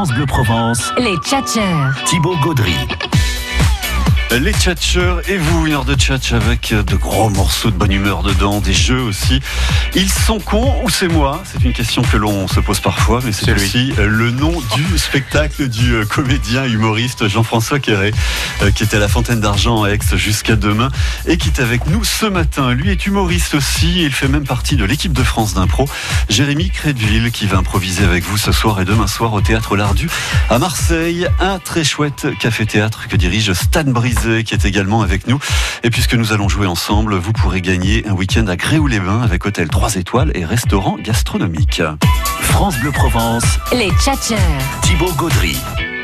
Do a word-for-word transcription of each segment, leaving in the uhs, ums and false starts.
France Bleu Provence, les tchatcheurs. Thibaut Gaudry. Les tchatcheurs et vous, une heure de tchatch avec de gros morceaux de bonne humeur dedans, des jeux aussi. Ils sont cons ou c'est moi? C'est une question que l'on se pose parfois, mais c'est, c'est aussi lui. Le nom du spectacle du comédien humoriste Jean-François Quéré, qui était à la Fontaine d'Argent à Aix jusqu'à demain et qui est avec nous ce matin. Lui est humoriste aussi, il fait même partie de l'équipe de France d'impro. Jérémy Crédville qui va improviser avec vous ce soir et demain soir au Théâtre Lardu à Marseille. Un très chouette café-théâtre que dirige Stan Brisé, qui est également avec nous. Et puisque nous allons jouer ensemble, vous pourrez gagner un week-end à Gréoux-les-Bains avec hôtel trois étoiles et restaurant gastronomique. France Bleu Provence, les tchatcheurs. Thibaut Gaudry.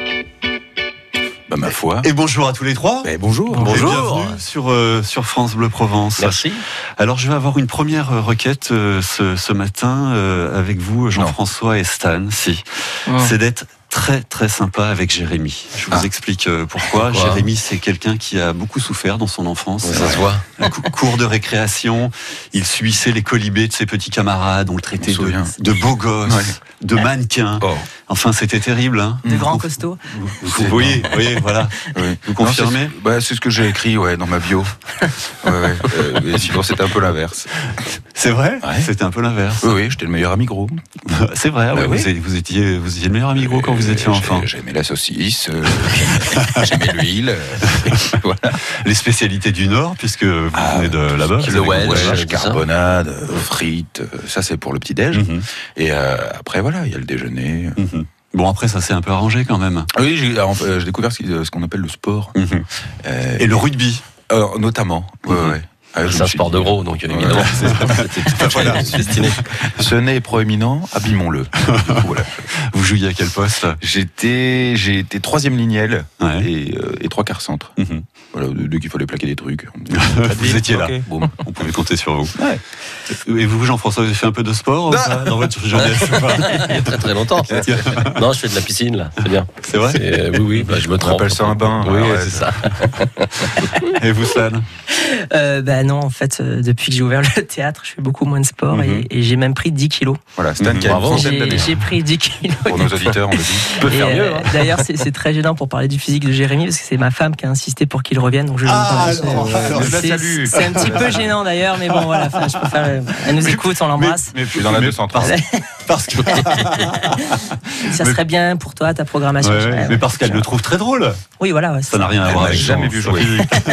Bah, ma foi. Et bonjour à tous les trois. Mais bonjour. Et Bonjour. bienvenue sur, euh, sur France Bleu Provence. Merci. Alors je vais avoir une première requête euh, ce, ce matin euh, avec vous, Jean-François et Stan. Si. Oh. C'est d'être très très sympa avec Jérémy. Je vous ah. explique pourquoi. pourquoi. Jérémy, c'est quelqu'un qui a beaucoup souffert dans son enfance. Ça se voit. Un cours de récréation, il subissait les colibés de ses petits camarades, on le traitait de, de beau gosse, ouais. de mannequin. Oh. Enfin, c'était terrible. Hein. De grands costauds. Vous, vous voyez, voyez, voilà. Oui. Vous confirmez? Non, c'est, bah, c'est ce que j'ai écrit, ouais, dans ma bio. ouais, ouais. Euh, et sinon, c'était un peu l'inverse. C'est vrai? Ouais. C'était un peu l'inverse. Oui, oui, j'étais le meilleur ami gros. C'est vrai. Bah, ouais, oui. vous, étiez, vous étiez le meilleur ami gros quand vous étiez enfant. J'aimais la saucisse, euh, j'aimais l'huile. Euh, voilà. Les spécialités du Nord, puisque vous ah, venez de là-bas. Le Welsh, carbonade, euh, frites, ça c'est pour le petit-déj. Mm-hmm. Et euh, après, voilà, il y a le déjeuner. Mm-hmm. Bon, après, ça s'est un peu arrangé quand même. Oui, j'ai, alors, euh, j'ai découvert ce qu'on appelle le sport. Mm-hmm. Euh, et, et le rugby alors, notamment, mm-hmm. ouais, ouais. Ah, c'est un sport dit, de gros, donc évidemment, ouais. c'est, c'est tout à fait voilà. destiné. Ce nez est proéminent, abîmons-le. Voilà. Vous jouiez à quel poste? J'étais, j'ai été troisième lignel ouais. et, euh, et trois quarts centre. Mm-hmm. Voilà, dès qu'il fallait plaquer des trucs. Vous étiez là. Okay. Bon, on pouvait compter sur vous. Ouais. Et vous, Jean-François, vous avez fait un peu de sport ça, dans votre jeunesse? Il y a très très longtemps. Non, je fais de la piscine là, c'est bien. C'est vrai? c'est, Oui, oui, bah, je me trompe. On appelle ça un bain. Oui, ouais, c'est ça. Et vous, Stan? euh, bah non, en fait, euh, depuis que j'ai ouvert le théâtre, je fais beaucoup moins de sport mm-hmm. et, et j'ai même pris dix kilos. Voilà, Stan mm-hmm. qui a une trentaine d'années. J'ai pris dix kilos. Pour nos auditeurs, on le dit. On peut faire et, mieux. Euh, hein. D'ailleurs, c'est, c'est très gênant pour parler du physique de Jérémy parce que c'est ma femme qui a insisté pour qu'il revienne. Donc je ah, c'est, alors, euh, alors, c'est, c'est, c'est un petit peu gênant d'ailleurs, mais bon, voilà, je préfère. Euh, elle nous écoute, on l'embrasse. Mais, mais je suis dans la deux cent trente. Parce que. Ça serait bien pour toi, ta programmation. Ouais, ouais, mais parce qu'elle le trouve très drôle. Oui, voilà. Ouais, ça n'a rien à voir avec jamais vu jouer.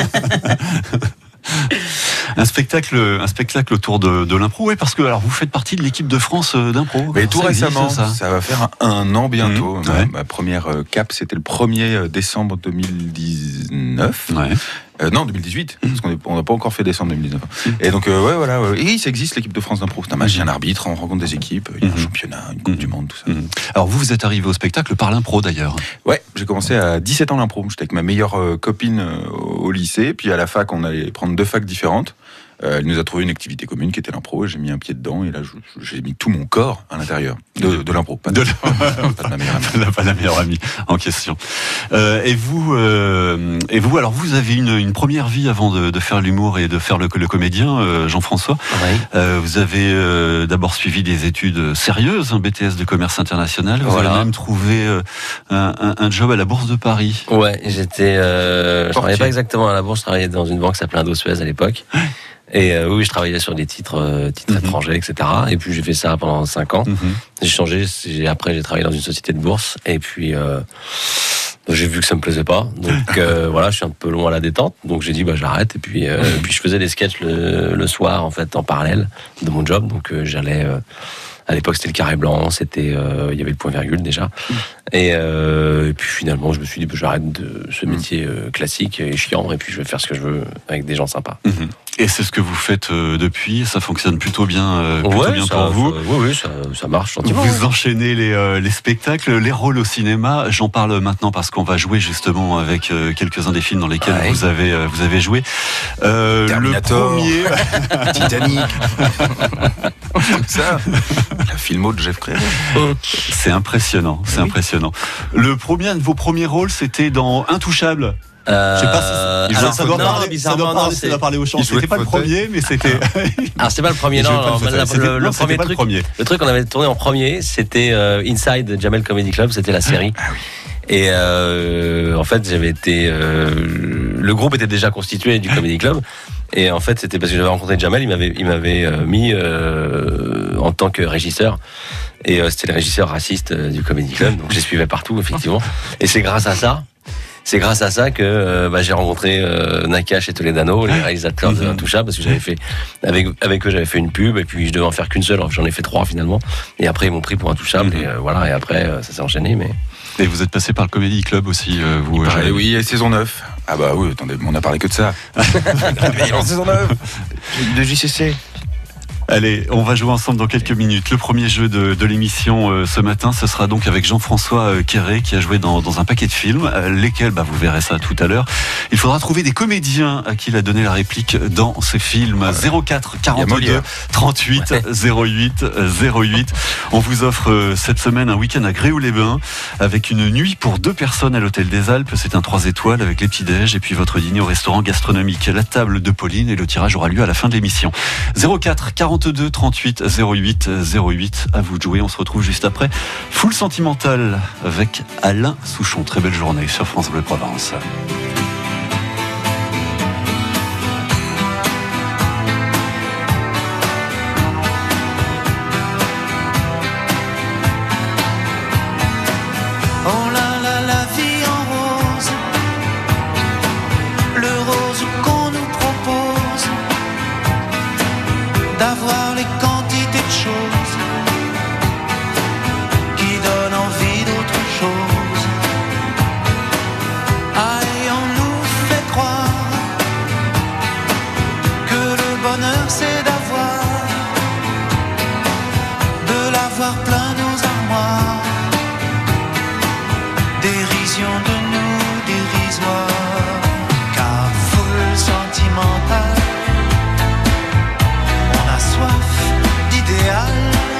Un spectacle, un spectacle autour de, de l'impro, oui, parce que alors vous faites partie de l'équipe de France d'impro. Mais tout récemment, existe, ça. ça va faire un, un an bientôt. Mmh, ma, ouais. ma première cap, c'était le premier décembre deux mille dix-neuf. Ouais. Euh, non, deux mille dix-huit, parce qu'on n'a pas encore fait décembre deux mille dix-neuf. Et donc, euh, ouais, voilà. Ouais. Et ça existe, l'équipe de France d'impro. C'est un match, il y a un arbitre, on rencontre des équipes, il y a un mm-hmm. championnat, une Coupe mm-hmm. du Monde, tout ça. Mm-hmm. Alors, vous, vous êtes arrivé au spectacle par l'impro, d'ailleurs. Ouais, j'ai commencé à dix-sept ans l'impro. J'étais avec ma meilleure euh, copine euh, au lycée, puis à la fac, on allait prendre deux facs différentes. Euh, elle nous a trouvé une activité commune qui était l'impro, et j'ai mis un pied dedans, et là, je, j'ai mis tout mon corps à l'intérieur de, de l'impro. Pas de, de, pas de ma meilleure amie. Pas de la meilleure amie en question. Euh, et vous, euh, et vous, alors vous avez une, une première vie avant de, de faire l'humour et de faire le, le comédien, euh, Jean-François. Oui. Euh, vous avez euh, d'abord suivi des études sérieuses, un B T S de commerce international. Vous voilà. avez même trouvé euh, un, un, un job à la Bourse de Paris. Ouais, j'étais, euh, je travaillais pas exactement à la Bourse, je travaillais dans une banque qui s'appelait Indosuez à l'époque. Et euh, oui, je travaillais sur des titres, euh, titres mm-hmm. étrangers, et cetera. Et puis j'ai fait ça pendant cinq ans. Mm-hmm. J'ai changé. J'ai, après, j'ai travaillé dans une société de bourse. Et puis euh, j'ai vu que ça me plaisait pas. Donc euh, voilà, je suis un peu long à la détente. Donc j'ai dit bah j'arrête. Et puis, euh, et puis je faisais des sketchs le, le soir en fait en parallèle de mon job. Donc euh, j'allais. Euh, À l'époque, c'était le carré blanc, c'était, euh, il y avait le point virgule déjà. Et, euh, et puis finalement, je me suis dit, bah, j'arrête de ce métier euh, classique et chiant, et puis je vais faire ce que je veux avec des gens sympas. Mmh. Et c'est ce que vous faites euh, depuis, ça fonctionne plutôt bien, euh, plutôt ouais, bien ça, pour vous. Ça, oui, oui, ça, ça marche. Gentiment. Vous enchaînez les, euh, les spectacles, les rôles au cinéma. J'en parle maintenant parce qu'on va jouer justement avec euh, quelques-uns des films dans lesquels ah, vous, avez, euh, vous avez joué. Euh, Terminator, le premier... Titanic. Ça, la filmo de Jeff Crédville. C'est impressionnant, c'est oui. impressionnant. Le premier de vos premiers rôles, c'était dans Intouchable. Euh, Je sais pas si alors, ça, ça doit non, parler, ça bizarrement, doit parler, non, ça c'est- doit parler au chant. Il jouait C'était pas de le fauteuil. premier, mais c'était. Alors c'est pas le premier, Il non. jouait pas non, de fauteuil. la- C'était- le, le non, c'était premier pas le truc, premier. le truc qu'on avait tourné en premier, c'était euh, Inside Jamel Comedy Club, c'était la série. Ah oui. Et euh, en fait, j'avais été, euh, le groupe était déjà constitué du Comedy Club. Et en fait, c'était parce que j'avais rencontré Jamel, il m'avait, il m'avait euh, mis euh, en tant que régisseur. Et euh, c'était le régisseur raciste euh, du Comedy Club, donc je les suivais partout, effectivement. Et c'est grâce à ça. C'est grâce à ça que euh, bah, j'ai rencontré euh, Nakash et Toledano, les réalisateurs de Intouchable, parce que j'avais fait avec avec eux, j'avais fait une pub et puis je devais en faire qu'une seule, j'en ai fait trois finalement. Et après ils m'ont pris pour Intouchable et euh, voilà. Et après euh, ça s'est enchaîné. Mais Et vous êtes passé par le Comedy Club aussi, euh, vous. Il paraît, Jamel. oui, et saison neuf. Ah bah oui, attendez, on a parlé que de ça. Il est en saison neuf de J C C. Allez, on va jouer ensemble dans quelques minutes. Le premier jeu de, de l'émission euh, ce matin, ce sera donc avec Jean-François euh, Quéré qui a joué dans, dans un paquet de films, euh, lesquels, bah, vous verrez ça tout à l'heure. Il faudra trouver des comédiens à qui il a donné la réplique dans ces films. zéro quatre quarante-deux trente-huit zéro huit zéro huit. On vous offre euh, cette semaine un week-end à Gréoux-les-Bains avec une nuit pour deux personnes à l'Hôtel des Alpes. C'est un trois étoiles avec les petits-déj et puis votre dîner au restaurant gastronomique La Table de Pauline, et le tirage aura lieu à la fin de l'émission. zéro quatre quarante-deux trente-huit zéro huit zéro huit. À vous de jouer. On se retrouve juste après. Full Sentimental avec Alain Souchon. Très belle journée sur France Bleu Provence. Oh là là, la vie en rose, le rose qu'on nous propose, d'avoir les quantités de choses qui donnent envie d'autre chose. Ah, et on nous fait croire que le bonheur c'est d'avoir, de l'avoir plein nos armoires. Dérision de nous, dérisoire, car foule sentimentale, on a soif d'idéal,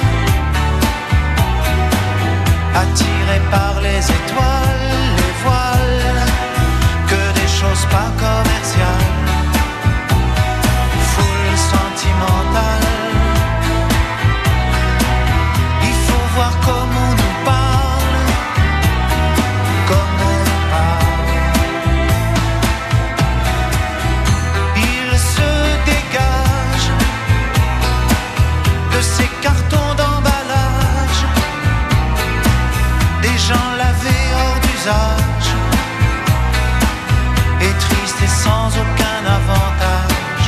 attiré par les étoiles, les voiles, que des choses pas commerciales. Foule sentimentale, il faut voir comment on nous parle, comme on nous parle. Il se dégage de ces cartons d'emballage, des gens lavés hors d'usage, et tristes et sans aucun avantage.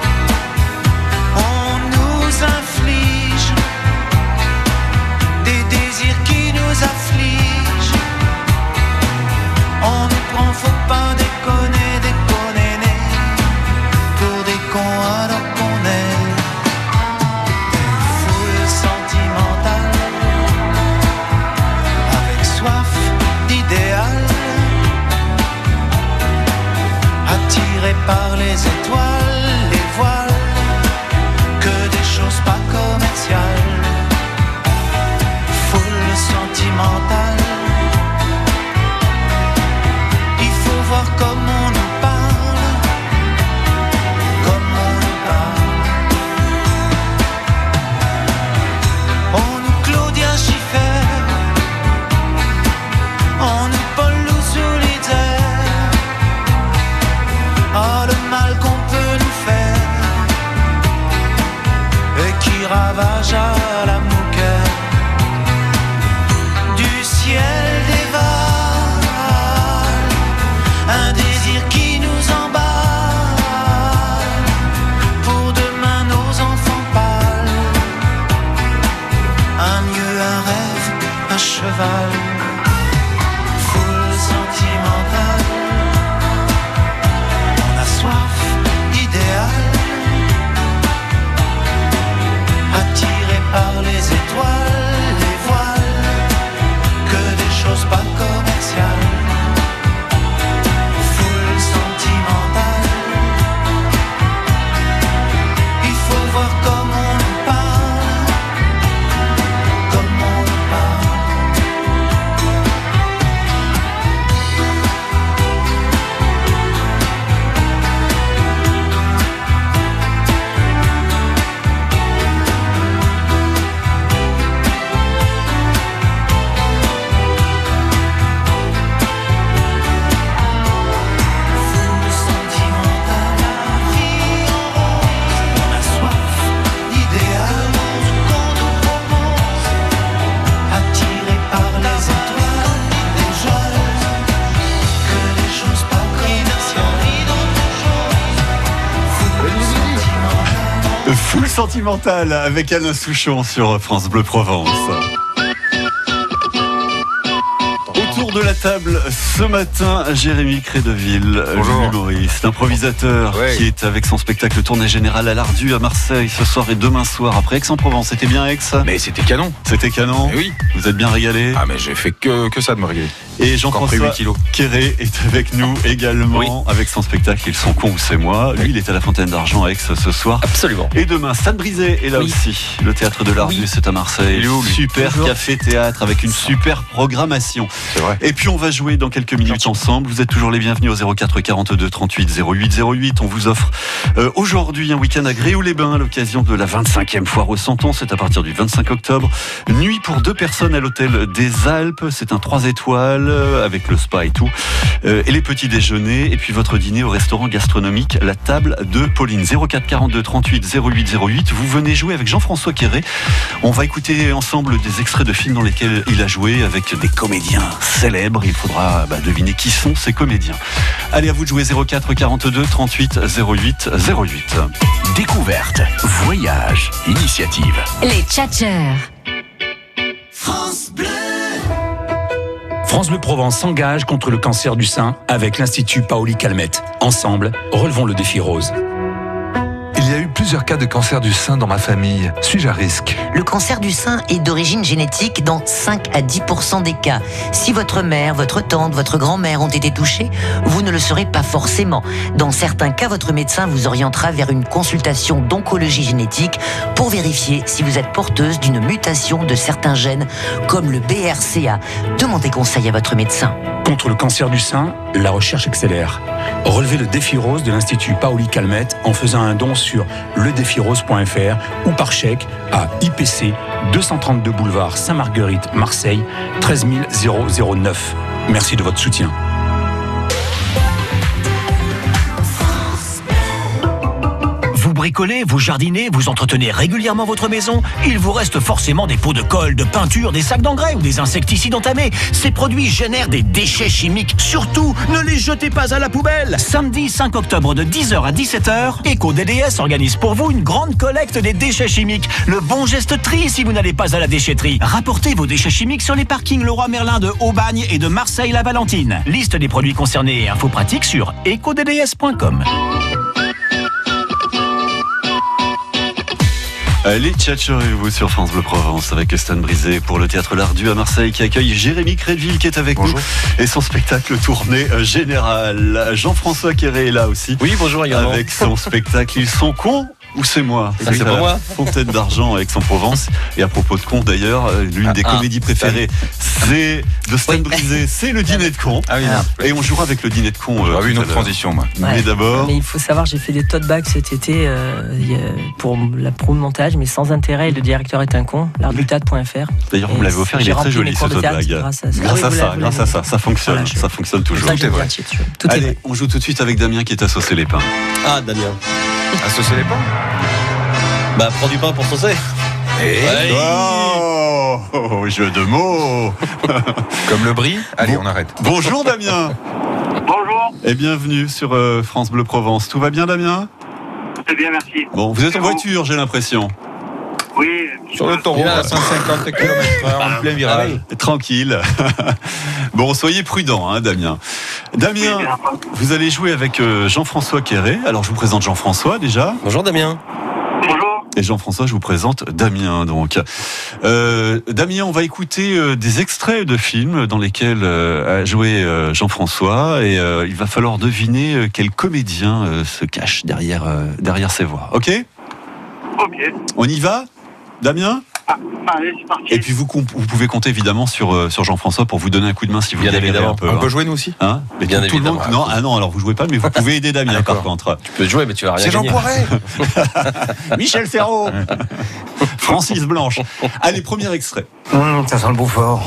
On nous inflige des désirs qui nous affligent. On nous prend, faut pas déconner, déconner, né, pour des cons alors qu'on est des foules sentimentales, avec soif d'idéal, attirés par les étoiles, les voiles, que des choses pas commerciales. Foule sentimentale, il faut voir comment on nous parle, comment on nous parle. On nous Claudia Schiffer, on nous Paul Solitaire. Oh, le mal qu'on peut nous faire et qui ravage à la mouquette du ciel dévale, un désir qui nous emballe, pour demain nos enfants pâles, un mieux, un rêve, un cheval. Foule sentimentale, on a soif d'idéal, attiré par les étoiles, les voiles, que des choses pas commerciales. Foule sentimentale, il faut voir comment on nous parle, comment on nous parle. Sentimental avec Alain Souchon sur France Bleu Provence. Autour de la table ce matin, Jérémy Crédeville, l'humoriste, improvisateur, ouais. qui est avec son spectacle Tournée Générale à l'Ardu à Marseille ce soir et demain soir après Aix-en-Provence. C'était bien Aix? Mais c'était canon. C'était canon. Mais oui. Vous êtes bien régalé. Ah mais j'ai fait que, que ça de me régaler. Et Jean-François Quéré est avec nous également, oui. avec son spectacle Ils sont cons ou c'est moi. Lui, il est à la Fontaine d'Argent à Aix ce soir. Absolument. Et demain, Stade Brisé est là oui. aussi. Le théâtre de l'Ardu, oui. c'est à Marseille. Où, super Bonjour. Café théâtre avec une super programmation. C'est vrai. Et puis on va jouer dans quelques minutes ensemble. Vous êtes toujours les bienvenus au zéro quatre quarante-deux trente-huit zéro huit zéro huit. On vous offre euh, aujourd'hui un week-end à Gréoux-les-Bains à l'occasion de la vingt-cinquième foire au Santon. C'est à partir du vingt-cinq octobre. Nuit pour deux personnes à l'hôtel des Alpes. C'est un trois étoiles avec le spa et tout. Euh, et les petits déjeuners. Et puis votre dîner au restaurant gastronomique La Table de Pauline. zéro quatre quarante-deux trente-huit zéro huit zéro huit. Vous venez jouer avec Jean-François Quéré. On va écouter ensemble des extraits de films dans lesquels il a joué avec des comédiens célèbres. Il faudra bah, deviner qui sont ces comédiens. Allez, à vous de jouer. Zéro quatre quarante-deux trente-huit zéro huit zéro huit. Découverte, voyage, initiative. Les tchatcheurs. France Bleu. France Bleu Provence s'engage contre le cancer du sein avec l'Institut Paoli Calmette. Ensemble, relevons le défi rose. Il y a eu plusieurs cas de cancer du sein dans ma famille. Suis-je à risque ? Le cancer du sein est d'origine génétique dans cinq à dix pour cent des cas. Si votre mère, votre tante, votre grand-mère ont été touchés, vous ne le serez pas forcément. Dans certains cas, votre médecin vous orientera vers une consultation d'oncologie génétique pour vérifier si vous êtes porteuse d'une mutation de certains gènes, comme le B R C A. Demandez conseil à votre médecin. Contre le cancer du sein, la recherche accélère. Relevez le défi rose de l'Institut Paoli Calmette en faisant un don sur le défi rose point f r ou par chèque à I P C deux cent trente-deux boulevard Saint-Marguerite, Marseille, treize mille neuf. Merci de votre soutien. Vous bricolez, vous jardinez, vous entretenez régulièrement votre maison, il vous reste forcément des pots de colle, de peinture, des sacs d'engrais ou des insecticides entamés. Ces produits génèrent des déchets chimiques. Surtout, ne les jetez pas à la poubelle. Samedi cinq octobre de dix heures à dix-sept heures, EcoD D S organise pour vous une grande collecte des déchets chimiques. Le bon geste tri si vous n'allez pas à la déchetterie. Rapportez vos déchets chimiques sur les parkings Leroy Merlin de Aubagne et de Marseille-la-Valentine. Liste des produits concernés et infos pratiques sur eco d d s point com. Les tchatcherez-vous sur France Bleu Provence avec Stan Brisé pour le Théâtre L'Ardu à Marseille qui accueille Jérémy Crédeville qui est avec bonjour. nous et son spectacle Tournée Générale. Jean-François Quéré est là aussi. Oui, bonjour également. Avec son spectacle Ils sont cons ou c'est moi? Ça, c'est pour moi. Fontaine d'Argent à Aix-en-Provence. Et à propos de cons d'ailleurs, l'une ah, des ah, comédies préférées c'est de Stan oui. Brisé, c'est le dîner de cons. Ah oui, non. Et on jouera avec le dîner de cons. J'aurais eu une autre transition moi. Ouais. Mais d'abord. Mais il faut savoir, j'ai fait des tote bags cet été euh, pour la pro montage, mais sans intérêt. Et le directeur est un con. l'arbutade point f r. D'ailleurs, vous me l'avez offert, il est très joli ce tote bag. Grâce à ça, grâce à ça, grâce à ça, ça fonctionne, voilà, je... ça fonctionne toujours. Tout est vrai. Tout Allez, est vrai. on joue tout de suite avec Damien qui est à saucer les pains. Ah, Damien. À saucer les pains? Bah, prends du pain pour saucer. Et ouais. Oh, oh, jeu de mots. Comme le brie. Allez, bon. on arrête. Bonjour Damien. Bonjour. Et bienvenue sur euh, France Bleu Provence. Tout va bien Damien? Très bien, merci. Bon, vous êtes en voiture, j'ai l'impression. Oui. Sur l'autoroute à cent cinquante kilomètres heure en plein virage. Tranquille. Bon, soyez prudent, hein, Damien. Damien, oui, vous allez jouer avec euh, Jean-François Quéré. Alors, je vous présente Jean-François déjà. Bonjour Damien. Bonjour. Et Jean-François, je vous présente Damien. Donc, euh, Damien, on va écouter euh, des extraits de films dans lesquels euh, a joué euh, Jean-François, et euh, il va falloir deviner euh, quel comédien euh, se cache derrière euh, derrière ses voix. Ok ? Ok. On y va, Damien ? Ah, allez, c'est parti. Et puis vous, vous pouvez compter évidemment sur euh, sur Jean-François pour vous donner un coup de main si vous bien galérez un peu. On hein. peut jouer nous aussi. Hein mais bien tout, tout le monde. Non, ah non, alors vous jouez pas, mais vous pouvez aider Damien ah, par contre. Tu peux jouer, mais tu vas rien c'est gagner. C'est Jean Poiret. Michel Ferraud. Francis Blanche. Allez, premier extrait. Mmh, ça sent le Beaufort.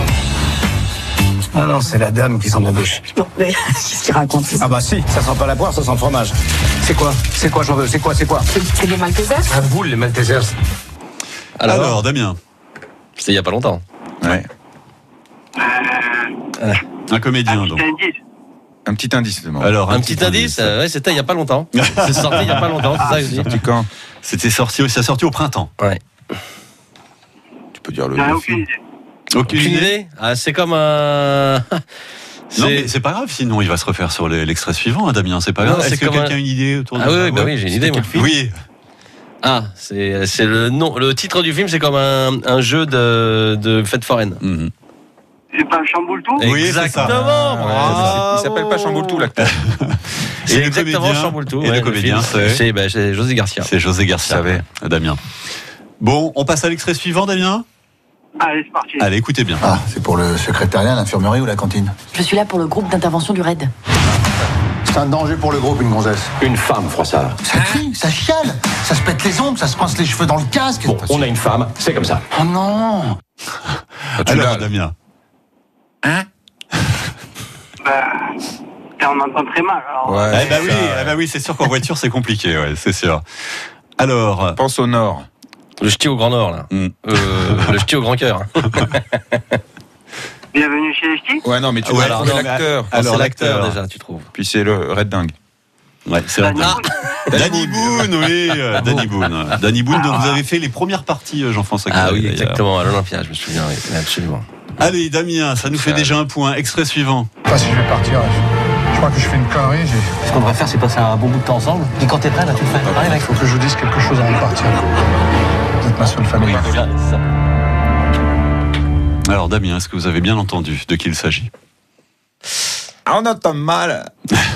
Ah non, c'est la dame qui sent la bouche. Qu'est-ce qu'il raconte? Ah bah si, ça sent pas la poire, ça sent le fromage. C'est quoi? C'est quoi, j'en veux? C'est quoi? C'est quoi? C'est des Maltesers. Un boule, les Maltesers. Alors, Alors Damien. C'était il y a pas longtemps. Ouais. Euh... Un comédien, donc. Un petit indice, demande. Alors, un, un petit, petit indice, indice. Euh, ouais, c'était il n'y a pas longtemps. C'est sorti il n'y a pas longtemps, c'est ça que je dis. Sorti quand? C'était sorti aussi, ça sorti au printemps. Ouais. Tu peux dire le. Ah, aucune idée. Aucune idée, idée ah, c'est comme un. C'est... Non, mais c'est pas grave, sinon il va se refaire sur l'extrait suivant, hein, Damien. C'est pas grave. Non, Est-ce que quelqu'un un... a une idée autour de ah, ça? oui, oui, bah oui, j'ai une idée, moi. Oui. Ah, c'est, c'est le nom. Le titre du film, c'est comme un, un jeu de, de fête foraine. Mm-hmm. C'est pas Chamboule-Tout? Oui, exactement. Ah, il s'appelle pas Chamboule-Tout, l'acteur. C'est exactement Chamboule-Tout. Et ouais, le comédien, c'est... C'est, bah, c'est José Garcia. C'est José Garcia, ouais. Damien. Bon, on passe à l'extrait suivant, Damien. Allez, c'est parti. Allez, écoutez bien. Ah, c'est pour le secrétariat, l'infirmerie ou la cantine? Je suis là pour le groupe d'intervention du raid. C'est un danger pour le groupe, une gonzesse. Une femme, Froissart. Ça crie, ça chiale, ça se pète les ongles, ça se pince les cheveux dans le casque. Bon, on a une femme, c'est comme ça. Oh non. Alors, Damien. Hein? Bah, on entend très mal. Alors... Ouais, eh bah oui, eh bah oui, c'est sûr qu'en voiture c'est compliqué, ouais, c'est sûr. Alors, pense au nord. Le ch'ti au grand nord là. Mm. Euh, le ch'ti au grand cœur. Bienvenue chez les ch'tis. Ouais, non, mais tu ouais, vois alors, non, l'acteur. Alors, c'est l'acteur, l'acteur déjà, tu trouves. Puis c'est le Red Dingue. Ouais, c'est Red Dingue. Danny Boone, oui, euh, Danny Boone. Danny Boone, dont vous avez fait les premières parties, Jean-François. Ah oui, exactement, à l'Olympia, je me souviens, oui, absolument. Allez, Damien, ça nous fait déjà un point. Extrait suivant. Je sais pas si je vais partir. Je crois que je fais une connerie. J'ai... Ce qu'on devrait faire, c'est passer un bon bout de temps ensemble. Puis quand t'es prêt, là, tu le fais. Il ah, faut que je vous dise quelque chose avant de partir. Vous êtes ma seule famille. Oui, c'est ça. Alors, Damien, est-ce que vous avez bien entendu de qui il s'agit? Ah, on entend mal.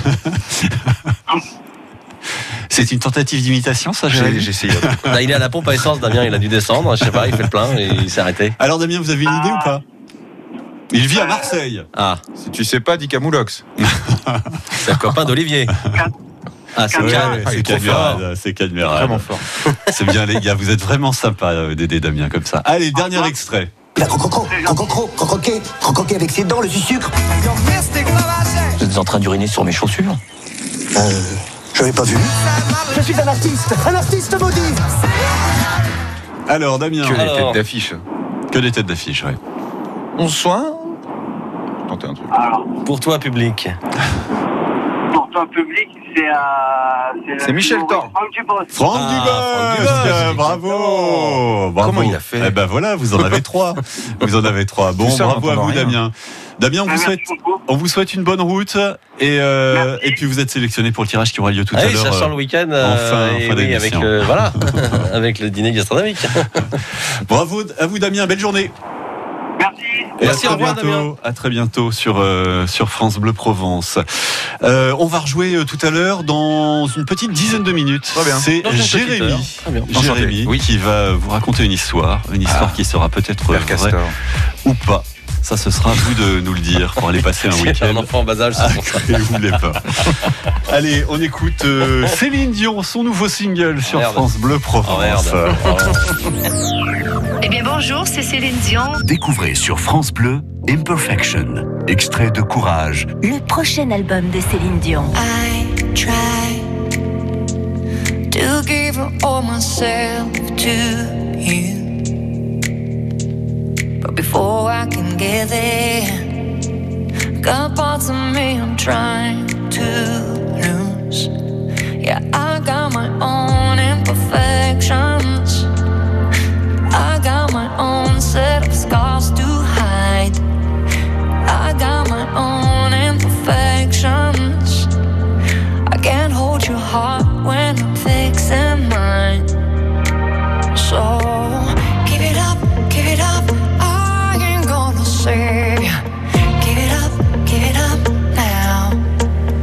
C'est une tentative d'imitation, ça, j'ai, j'ai essayé. Là, il est à la pompe à essence, Damien, il a dû descendre, je sais pas, il fait le plein et il s'est arrêté. Alors, Damien, vous avez une idée ou pas? Il vit à Marseille. Ah. Si tu sais pas, dis Camoulox. C'est un copain d'Olivier. Ah, c'est ouais, calme. C'est Cadmerade. C'est Cadmerade. Vraiment fort. C'est bien, les gars, vous êtes vraiment sympas d'aider Damien comme ça. Allez, dernier extrait. La crocro, crocro, croquer, croquer avec ses dents, le sucre. Vous êtes en train d'uriner sur mes chaussures? Euh, je l'avais pas vu. Je suis un artiste, un artiste maudit. Alors, Damien. Que des têtes d'affiche. Que des têtes d'affiche, ouais. Bonsoir. Tentez un truc. Alors, pour toi, public. Pour toi, public, c'est à. C'est, c'est Michel Thor. Franck Dubosc. Franck ah, Dubosc, bravo. bravo. Comment il a fait? Eh ben voilà, vous en avez trois. Vous en avez trois. Bon, ça, bravo à vous, rien. Damien. Damien, on vous, souhaite, on vous souhaite une bonne route et, euh, et puis vous êtes sélectionné pour le tirage qui aura lieu tout ah à oui, l'heure. Ça sort le week-end. Euh, en fin, et fin oui, avec le, voilà, avec le dîner gastronomique. Bravo à vous, Damien. Belle journée. Merci. Et Merci, à très bientôt. Damien. À très bientôt sur euh, sur France Bleu Provence. Euh, on va rejouer euh, tout à l'heure dans une petite dizaine de minutes. Très bien. C'est dans Jérémy, Jérémy oui. qui va vous raconter une histoire, une histoire ah. qui sera peut-être vraie Castor. ou pas. Ça, ce sera à vous de nous le dire pour aller passer un week-end. Un enfant en bas âge, c'est pour ça. Et vous voulez pas. Allez, on écoute euh, Céline Dion, son nouveau single sur merde. France Bleu Provence. Oh, eh bien, bonjour, c'est Céline Dion. Découvrez sur France Bleu Imperfection, extrait de Courage. Le prochain album de Céline Dion. I try to give all myself to you. But before I can get there, got parts of me I'm trying to lose. Yeah, I got my own imperfections. I got my own set of scars to hide. I got my own imperfections. I can't hold your heart when I'm fixing mine. So give it up, give it up. Give it up, give it up now.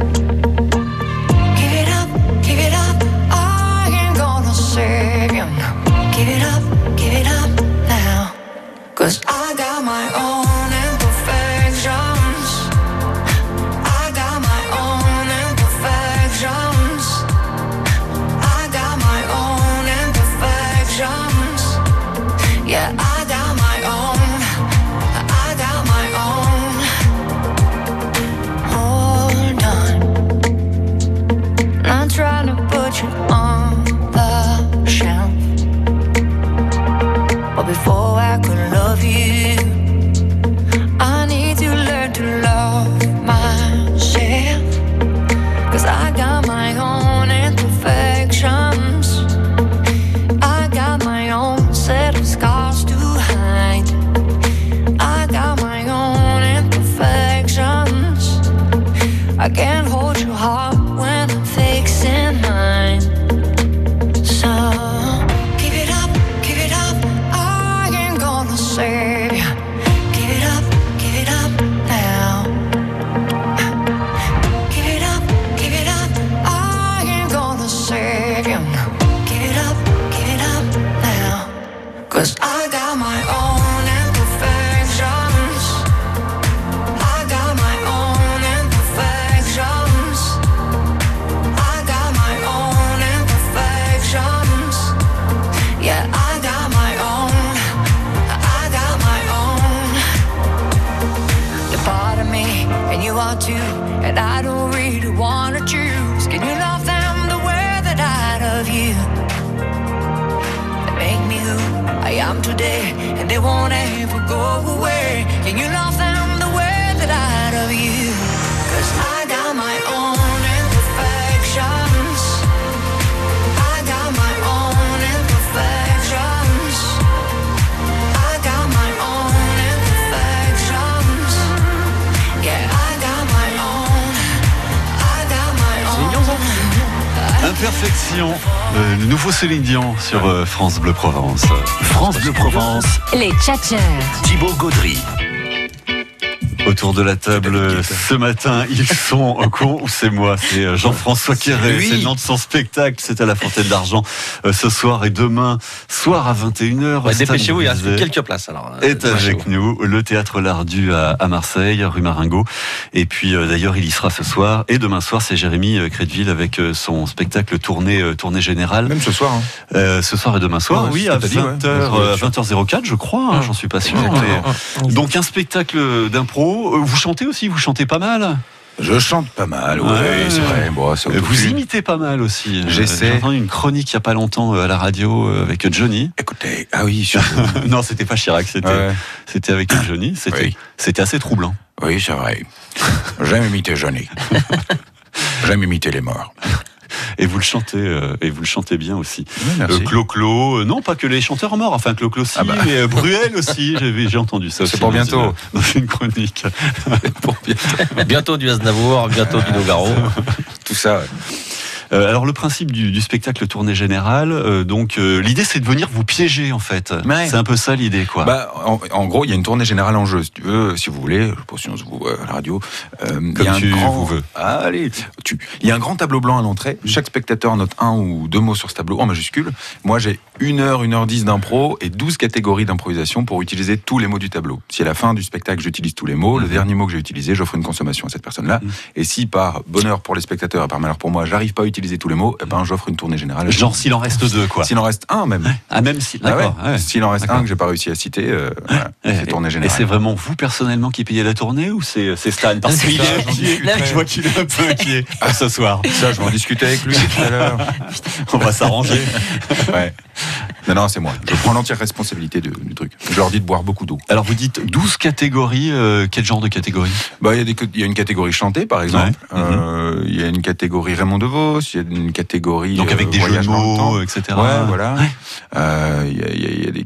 I can't hold your heart when I'm fixing mine. So give it up, give it up, I ain't gonna save you. Give it up, give it up now. Give it up, give it up, I ain't gonna save you. Give it up, give it up now. Cause I got my own imperfections. I got my own imperfections. I got my own imperfections. Yeah, I got my own. I got my own. You're part of me, and you are too. And I don't really wanna choose. Can you love them the way that I love you? They make me who I am today, and they won't ever go away. Can you love them the way that I love you? Cause I got my own imperfections. I got my own imperfections. I got my own imperfections. Yeah, I got my own. I got my own. Imperfection, euh, le nouveau Céline Dion sur euh, France Bleu Provence. France Bleu Provence, Les Tchatcheurs. Thibaut Gaudry. Autour de la table ce matin, ils sont cons ou c'est moi, c'est Jean-François Quéré, c'est le nom de son spectacle, c'est à la Fontaine d'Argent euh, ce soir et demain soir à vingt et une heures. Ouais, dépêchez-vous, il reste quelques places alors. Est avec nous le Théâtre Lardu à, à Marseille, rue Marengo. Et puis euh, d'ailleurs il y sera ce soir et demain soir c'est Jérémy Crédville avec euh, son spectacle tournée euh, tournée générale. Même ce soir. Hein. Euh, ce soir et demain soir, ouais, oui, à vingt heures, ouais. vingt heures zéro quatre je crois, hein, j'en suis pas sûr. Mais... Donc un spectacle d'impro. Vous chantez aussi, vous chantez pas mal? Je chante pas mal, oui, ouais. c'est vrai. Bon, c'est vous imitez pas mal aussi. J'essaie. J'ai entendu une chronique il y a pas longtemps à la radio avec Johnny. Écoutez, ah oui, sur... non, c'était pas Chirac, c'était ouais. c'était avec Johnny. C'était oui. c'était assez troublant. Oui, c'est vrai. J'aime imiter Johnny. J'aime imiter les morts. Et vous le chantez, euh, et vous le chantez bien aussi. Oui, euh, Clo-Clo, euh, non pas que les chanteurs morts, enfin Clo-Clo aussi, ah bah. mais euh, Bruel aussi. J'ai, j'ai entendu ça. C'est aussi pour bientôt. Dans une, dans une chronique. pour bientôt. Bientôt du Aznavour, bientôt du Nogaro. Tout ça. Ouais. Euh, alors le principe du, du spectacle tournée générale, euh, donc euh, l'idée c'est de venir vous piéger en fait. Ouais. C'est un peu ça l'idée quoi. Bah, en, en gros il y a une tournée générale en jeu si tu veux, si vous voulez. Je pense qu'on se voit à la radio. Euh, Comme il y a un tu grand... vous veux. Ah, allez, tu... il y a un grand tableau blanc à l'entrée. Chaque spectateur note un ou deux mots sur ce tableau en majuscule. Moi j'ai une heure, une heure dix d'impro et douze catégories d'improvisation pour utiliser tous les mots du tableau. Si à la fin du spectacle j'utilise tous les mots, mmh. le dernier mot que j'ai utilisé, j'offre une consommation à cette personne-là. Mmh. Et si par bonheur pour les spectateurs et par malheur pour moi, j'arrive pas à utiliser tous les mots, eh ben j'offre une tournée générale. Genre s'il en reste deux quoi. S'il en reste un même. Ah même si. D'accord. Ah ouais. Ouais. S'il en reste d'accord. un que j'ai pas réussi à citer, euh, voilà, ouais. c'est tournée générale. Et c'est vraiment vous personnellement qui payez la tournée ou c'est c'est Stan? Parce qu'il est, je vois qu'il est un peu inquiet ah, ce soir. Ça je vais en discuter avec lui tout à l'heure. On va s'arranger. Ouais. Non, non, c'est moi. Je prends l'entière responsabilité de, du truc. Je leur dis de boire beaucoup d'eau. Alors, vous dites douze catégories. Euh, quel genre de catégories? Bah, il y a des, il y a une catégorie chantée, par exemple. Ouais. Euh, il y a une catégorie Raymond DeVos. Il y a une catégorie. Donc, avec euh, des jeux de mots, et cetera. Ouais, voilà. Ouais. Euh, il, y a, il, y a, il y a des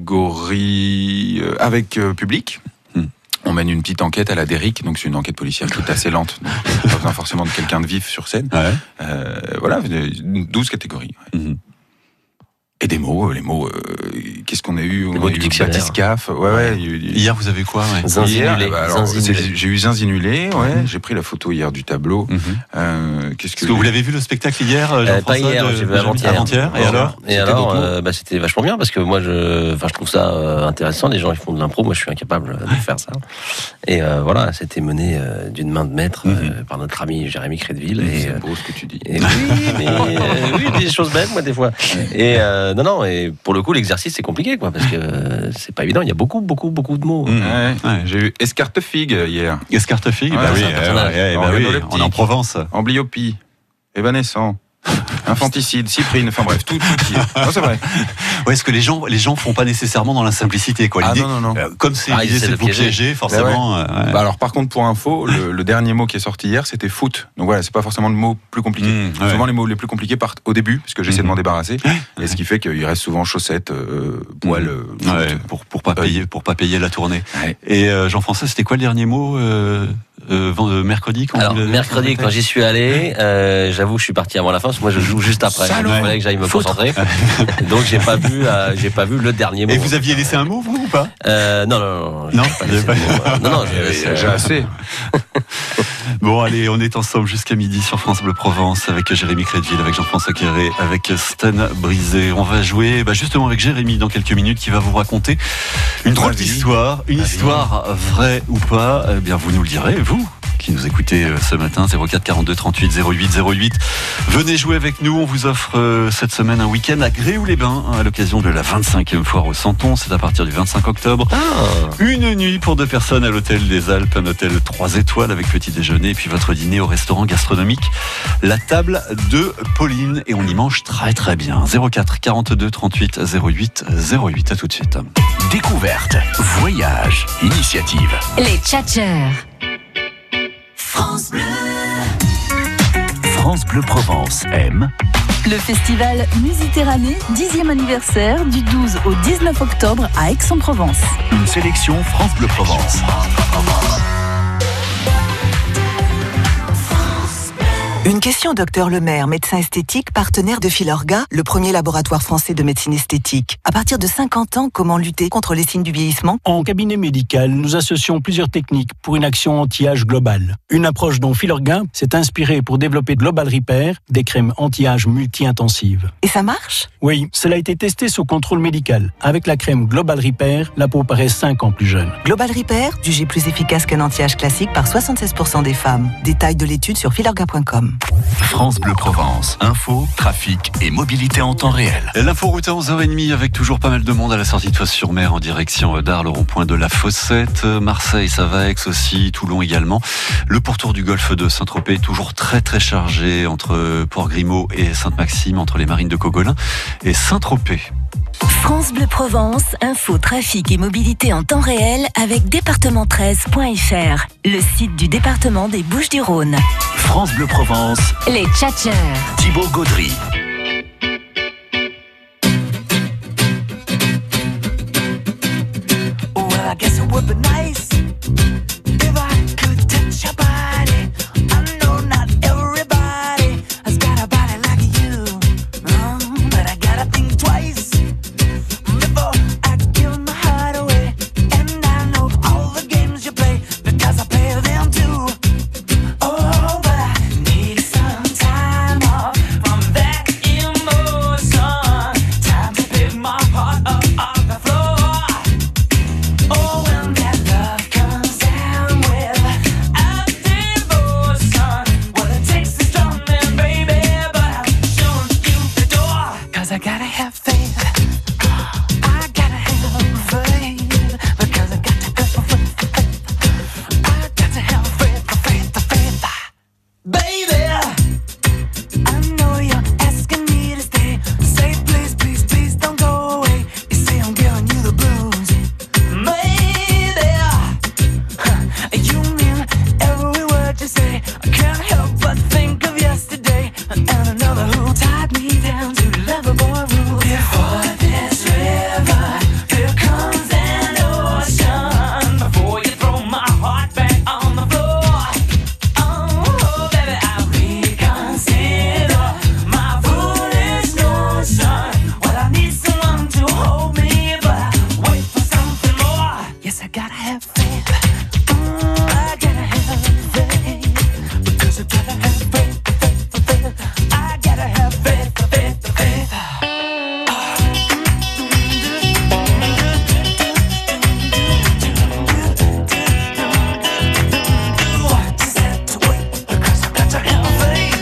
catégories euh, avec euh, public. Hmm. On mène une petite enquête à la Derrick, donc c'est une enquête policière qui est assez lente. Donc, pas besoin forcément de quelqu'un de vif sur scène. Ouais. Euh, voilà, douze catégories. Ouais. Hmm. Et des mots, les mots, euh, qu'est-ce qu'on a eu? On a eu Batiscaf, ouais, ouais. Hier, vous avez quoi? Ouais. Zinzinulé. Bah, alors, j'ai eu Zinzinulé, ouais. Mm-hmm. J'ai pris la photo hier du tableau. Mm-hmm. Euh, qu'est-ce que, que vous l'avez vu le spectacle hier, euh, Pas hier, de, j'ai vu avant-hier. avant-hier. Et alors? Et alors, euh, bah, c'était vachement bien parce que moi, je, enfin, je trouve ça euh, intéressant. Les gens, ils font de l'impro. Moi, je suis incapable de faire ça. Et euh, voilà, c'était mené euh, d'une main de maître euh, mm-hmm. par notre ami Jérémy Crédville. Et c'est beau ce que tu dis. Et oui, mais euh, oui, des choses bêtes, moi, des fois. Et euh, non, non, et pour le coup, l'exercice, c'est compliqué, quoi, parce que c'est pas évident. Il y a beaucoup, beaucoup, beaucoup de mots. Mmh. Ouais, ouais. J'ai eu escartefigue hier. Escartefigue, ouais, bah oui, ouais, ouais, bah oui, on est en Provence. Amblyopie, évanescent. Infanticide, cyprine, enfin bref, tout, tout qui est. Non, c'est vrai. Ouais, est-ce que les gens, les gens font pas nécessairement dans la simplicité, quoi. Ah, non, non, non. Euh, comme c'est ah, l'idée, c'est de vous piéger, piéger forcément. Ouais. Euh, ouais. Bah alors, par contre, pour info, le, le dernier mot qui est sorti hier, c'était foot. Donc voilà, c'est pas forcément le mot plus compliqué. Mmh, ouais. Souvent, les mots les plus compliqués partent au début, parce que j'essaie mmh. de m'en débarrasser. Et ce qui fait qu'il reste souvent chaussettes, euh, poils, mmh. ouais, pour pour pas payer, pour pas payer la tournée. Ouais. Et euh, Jean-François, c'était quoi le dernier mot? euh... euh, euh, mercredi quand Alors, vous l'avez mercredi, quand j'y suis allé, euh, j'avoue, je suis parti avant la fin, parce que moi, je joue juste après. Il fallait que j'aille me concentrer. Donc, j'ai pas vu, euh, j'ai pas vu le dernier mot. Et vous aviez laissé un mot, vous, ou pas? euh, Non, non, non. Non, pas pas... non, non, j'ai, j'ai assez. Bon, allez, on est ensemble jusqu'à midi sur France Bleu Provence avec Jérémy Crédville, avec Jean-François Quéré, avec Stan Brisé. On va jouer bah, justement avec Jérémy dans quelques minutes qui va vous raconter une drôle d'histoire, une histoire vraie ou pas. Eh bien, vous nous le direz, vous qui nous écoutez ce matin, zéro quatre quarante-deux trente-huit zéro huit zéro huit. Venez jouer avec nous, on vous offre euh, cette semaine un week-end à Gréoux-les-Bains à l'occasion de la vingt-cinquième foire au Santon, c'est à partir du vingt-cinq octobre. Ah. Une nuit pour deux personnes à l'hôtel des Alpes, un hôtel trois étoiles avec petit déjeuner et puis votre dîner au restaurant gastronomique La Table de Pauline et on y mange très très bien. zéro quatre quarante-deux trente-huit zéro huit zéro huit, à tout de suite. Découverte, voyage, initiative. Les Tchatcheurs. France Bleu. France Bleu Provence aime le festival Musiterranée, dixième anniversaire, du douze au dix-neuf octobre à Aix-en-Provence. Une sélection France Bleu Provence. Une question, docteur Lemaire, médecin esthétique, partenaire de Filorga, le premier laboratoire français de médecine esthétique. À partir de cinquante ans, comment lutter contre les signes du vieillissement? En cabinet médical, nous associons plusieurs techniques pour une action anti-âge globale. Une approche dont Filorga s'est inspirée pour développer Global Repair, des crèmes anti-âge multi-intensives. Et ça marche? Oui, cela a été testé sous contrôle médical. Avec la crème Global Repair, la peau paraît cinq ans plus jeune. Global Repair, jugé plus efficace qu'un anti-âge classique par soixante-seize pour cent des femmes. Détail de l'étude sur filorga point com. France Bleu Provence, info, trafic et mobilité en temps réel. L'info route à onze heures trente avec toujours pas mal de monde à la sortie de Fosse-sur-Mer en direction d'Arles, au rond-point de la Fossette. Marseille, ça va, Aix aussi, Toulon également. Le pourtour du golfe de Saint-Tropez toujours très très chargé entre Port-Grimaud et Sainte-Maxime, entre les marines de Cogolin et Saint-Tropez. France Bleu Provence, info, trafic et mobilité en temps réel avec département treize point f r, le site du département des Bouches-du-Rhône. France Bleu Provence, les Tchatcheurs. Thibaut Gaudry. Well, I guess it would be nice if I could touch your body. I know not everybody has got a body like you, oh, but I gotta think twice before I give my heart away. And I know all the games you play because I play them too. Oh, but I need some time off from that emotion. Time to pick my heart up off the floor. Oh, when that love comes down with a devotion, well, it takes a strong man, baby, but I'm showing you the door. Cause I gotta have faith. I gotta have faith. Because I got to have faith. I got to have faith, faith, faith. Baby, I know you're asking me to stay. Say please, please, please don't go away. You say I'm giving you the blues. Maybe you mean every word you say. I can't help but think of yesterday and another who tied me down to Loverboy rules. Before this river, here comes an ocean. Before you throw my heart back on the floor. Oh, baby, I reconsider my foolish notion. Well, I need someone to hold me, but I wait for something more. Yes, I gotta have faith. Mm, I gotta have faith. Because I gotta have faith, faith, faith. I gotta have faith, faith, faith. Just have to wait because I got to have faith.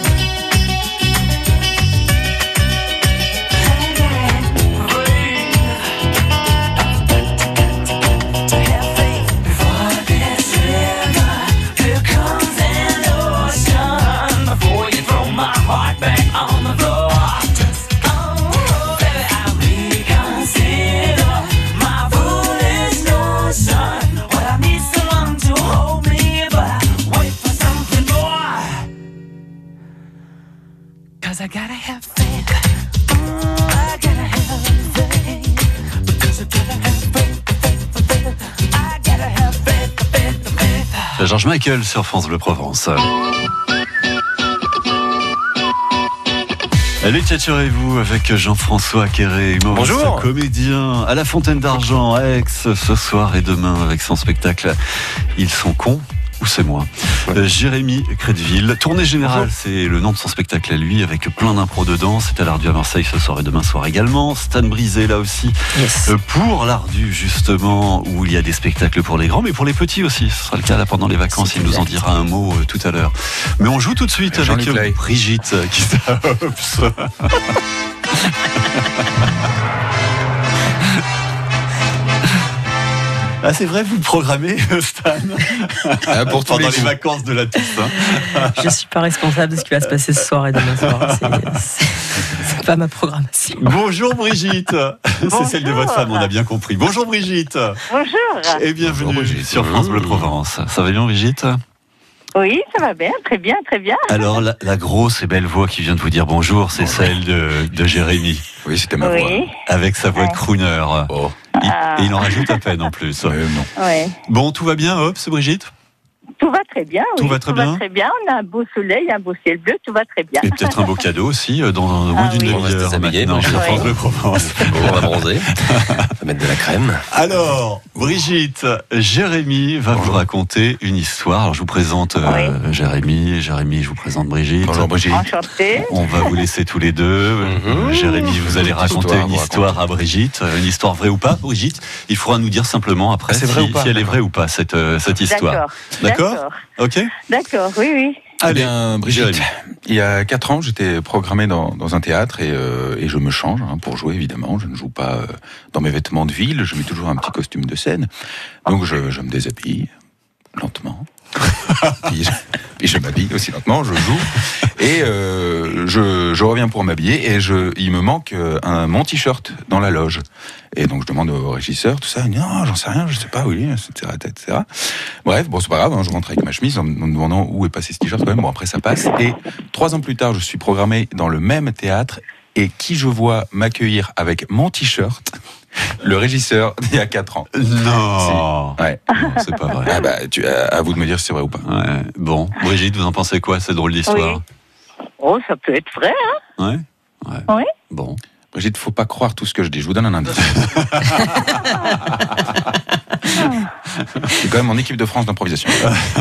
To have faith before this river, here comes an ocean. Before you throw my heart back on the floor. Oh, baby, I reconsider my foolish notion. Well, I need someone to hold me, but I wait for something more. Cause I gotta have faith. Mm, I gotta have faith. Because I gotta have faith, faith, faith. I gotta have faith, faith, faith. George Michael sur France Bleu Provence. Allez, tchatcherez-vous avec Jean-François Quéré, humoriste, Bonjour. comédien à la Fontaine d'Argent à Aix ce soir et demain avec son spectacle Ils sont cons ou c'est moi. Euh, Jérémy Crédville. Tournée générale, c'est le nom de son spectacle à lui, avec plein d'impro dedans. C'est à l'Ardu à Marseille ce soir et demain soir également. Stan Brisé là aussi. Yes. Euh, pour l'Ardu justement, où il y a des spectacles pour les grands, mais pour les petits aussi. Ce sera le cas là pendant les vacances. Il nous en dira un mot euh, tout à l'heure. Mais on joue tout de suite Jean avec Niclay. euh, Brigitte euh, qui s'ops. Ah, c'est vrai, vous le programmez, Stan Ah, pour tous pendant les les coups. vacances de la Toussaint. Je ne suis pas responsable de ce qui va se passer ce soir et demain soir. C'est, c'est, c'est pas ma programmation. Bonjour Brigitte. C'est celle de votre femme, on a bien compris. Bonjour Brigitte. Bonjour. Et bienvenue Bonjour, Brigitte. sur France Bleu Provence. Ça va bien Brigitte? Oui, ça va bien, très bien, très bien. Alors la, la grosse et belle voix qui vient de vous dire bonjour, c'est celle de, de Jérémy. Oui, c'était ma Oui. voix. Avec sa voix de crooner. Oh. Il- Ah. Et il en rajoute à peine en plus. Euh, non. Oui. Bon, tout va bien, hop, c'est Brigitte? Tout va très bien. Tout oui, va très tout bien. va très bien. On a un beau soleil, un beau ciel bleu, tout va très bien. Et peut-être un beau cadeau aussi, euh, dans moins Ah d'une oui. On va se demi-heure déshabiller, maintenant sur Brigitte. France Bleu Provence. Bon, on va bronzer. On va mettre de la crème. Alors, Brigitte, Jérémy va vous raconter une histoire. Alors, je vous présente euh, Jérémy, Jérémy, je vous présente Brigitte. Bonjour Brigitte. Enchantée. On va vous laisser tous les deux. Mhm. Jérémy, vous allez Une raconter histoire, une vous histoire à Brigitte. Une histoire vraie ou pas, Brigitte? Il faudra nous dire simplement après Ah, c'est si, vrai ou pas si elle est vraie ou pas, cette, euh, cette histoire. D'accord. D'accord Ok. D'accord, oui, oui. Eh Allez, bien, Brigitte, Jérémy. il y a quatre ans, j'étais programmé dans, dans un théâtre et, euh, et je me change hein, pour jouer, évidemment. Je ne joue pas euh, dans mes vêtements de ville, je mets toujours un petit costume de scène. Donc je, je me déshabille lentement. puis, je, puis je m'habille aussi lentement, je joue. Et euh, je, je reviens pour m'habiller et je, il me manque euh, un, mon t-shirt dans la loge. Et donc je demande au régisseur, tout ça, il me dit non, j'en sais rien, je sais pas où il est, et cetera, et cetera. Bref, bon c'est pas grave, hein, je rentre avec ma chemise en me demandant où est passé ce t-shirt quand même. Bon après ça passe. Et trois ans plus tard, je suis programmé dans le même théâtre et qui je vois m'accueillir avec mon t-shirt, le régisseur d'il y a quatre ans. Non. Si. Ouais. Non, c'est pas vrai. Ah bah, tu, à, à vous de me dire si c'est vrai ou pas. Ouais. Bon, Brigitte, vous en pensez quoi, cette drôle d'histoire? Oui. Oh, ça peut être vrai, hein? Ouais. Ouais. Oui. Bon. Brigitte, faut pas croire tout ce que je dis. Je vous donne un indice. C'est quand même mon équipe de France d'improvisation.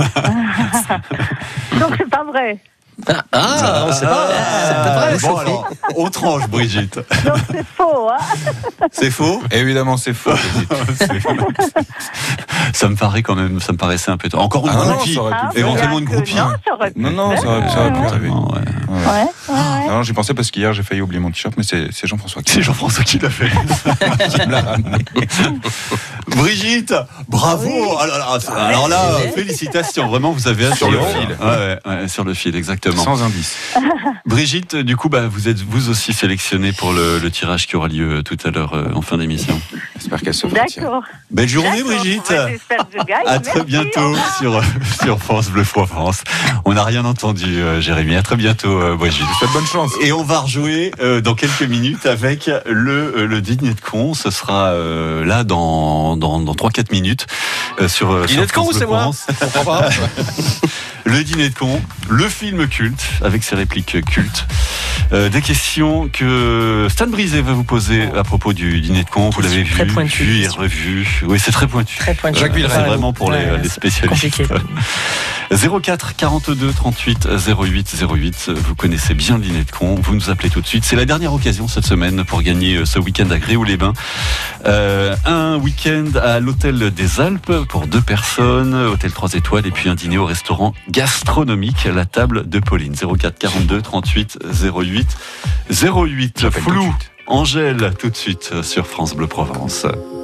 Donc c'est pas vrai. Ah, ah on sait pas. C'est peut-être vrai. Bon alors, on tranche, Brigitte. Donc c'est faux, hein? C'est faux? Évidemment, c'est faux. C'est faux. Ça me paraît quand même, ça me paraissait un peu. Encore une Ah non, groupie, ça aurait pu Ah, le faire. éventuellement une groupie. Non, ça aurait pu Non, non, le ça aurait, faire. ça aurait pu arriver. Vraiment, ouais. Ouais, ouais, ouais. Non, j'y pensais parce qu'hier j'ai failli oublier mon t-shirt, mais c'est c'est Jean-François qui C'est Jean-François qui l'a fait. qui me l'a ramené. Brigitte, bravo. Alors, alors, alors là, félicitations. Vraiment, vous avez Sur le assuré. fil. Ouais, ouais, ouais, sur le fil, exactement. Sans indice. Brigitte, du coup, bah, vous êtes vous aussi sélectionnée pour le, le tirage qui aura lieu tout à l'heure euh, en fin d'émission. J'espère qu'elle se fera tirer. D'accord. Belle journée, D'accord. Brigitte. Ouais, j'espère que je gagne. À très Merci. bientôt sur, sur France Bleu Provence. On n'a rien entendu, euh, Jérémy. À très bientôt, euh, Brigitte. Je vous souhaite bonne chance. Et on va rejouer euh, dans quelques minutes avec le, euh, le dîner de con. Ce sera euh, là dans, dans, dans trois quatre minutes. Euh, sur, euh, Dîner sur de con France ou Bleu c'est moi? Provence. Je comprends pas. Le dîner de con, le film culte, avec ses répliques cultes. Euh, des questions que Stan Brisé va vous poser à propos du dîner de con. Vous l'avez vu, Très pointu, vu et question. revu. Oui, c'est très pointu. Très pointu. Jacques Villeray, c'est Ouais. vraiment pour les, Ouais, les c'est spécialistes. compliqué. zéro quatre quarante-deux trente-huit zéro huit zéro huit. Vous connaissez bien le dîner de con. Vous nous appelez tout de suite. C'est la dernière occasion cette semaine pour gagner ce week-end à Gréoux-les-Bains. Euh, un week-end à l'hôtel des Alpes pour deux personnes, hôtel trois étoiles, et puis un dîner au restaurant gastronomique, la table de Pauline. zéro quatre quarante-deux trente-huit zéro huit zéro huit. J'appelle tout de Flou, suite. Angèle, tout de suite sur France Bleu Provence.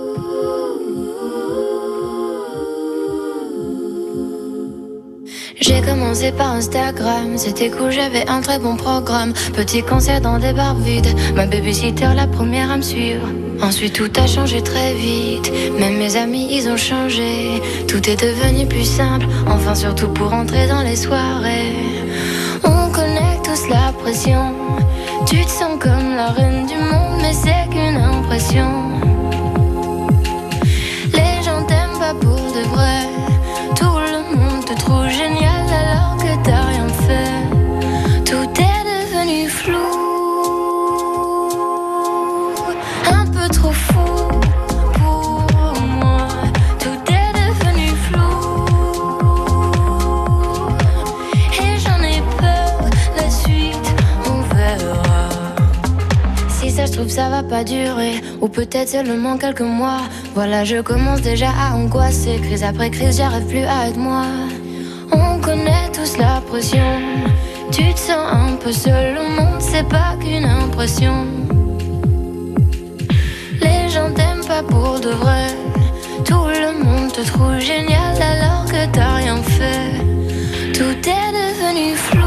J'ai commencé par Instagram, c'était cool, j'avais un très bon programme. Petit concert dans des bars vides, ma babysitter la première à me suivre. Ensuite tout a changé très vite, même mes amis ils ont changé. Tout est devenu plus simple, enfin surtout pour entrer dans les soirées. On connaît tous la pression, tu te sens comme la reine du monde, mais c'est qu'une impression. Les gens t'aiment pas pour de vrai, tout le monde te ça va pas durer, ou peut-être seulement quelques mois. Voilà, je commence déjà à angoisser. Crise après crise, j'arrive plus à être moi. On connaît tous la pression. Tu te sens un peu seul, le monde c'est pas qu'une impression. Les gens t'aiment pas pour de vrai. Tout le monde te trouve génial alors que t'as rien fait. Tout est devenu flou.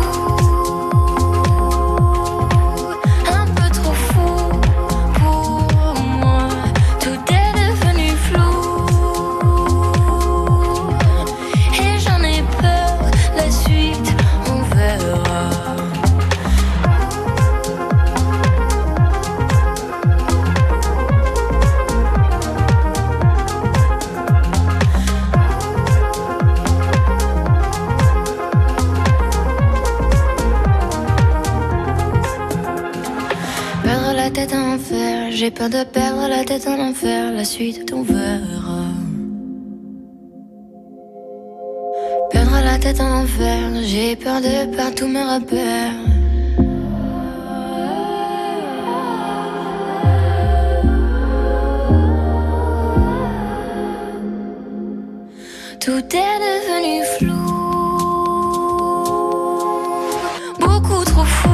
J'ai peur de perdre la tête en enfer, la suite on verra. Perdre la tête en enfer, j'ai peur de perdre tous mes repères. Tout est devenu flou, beaucoup trop fou.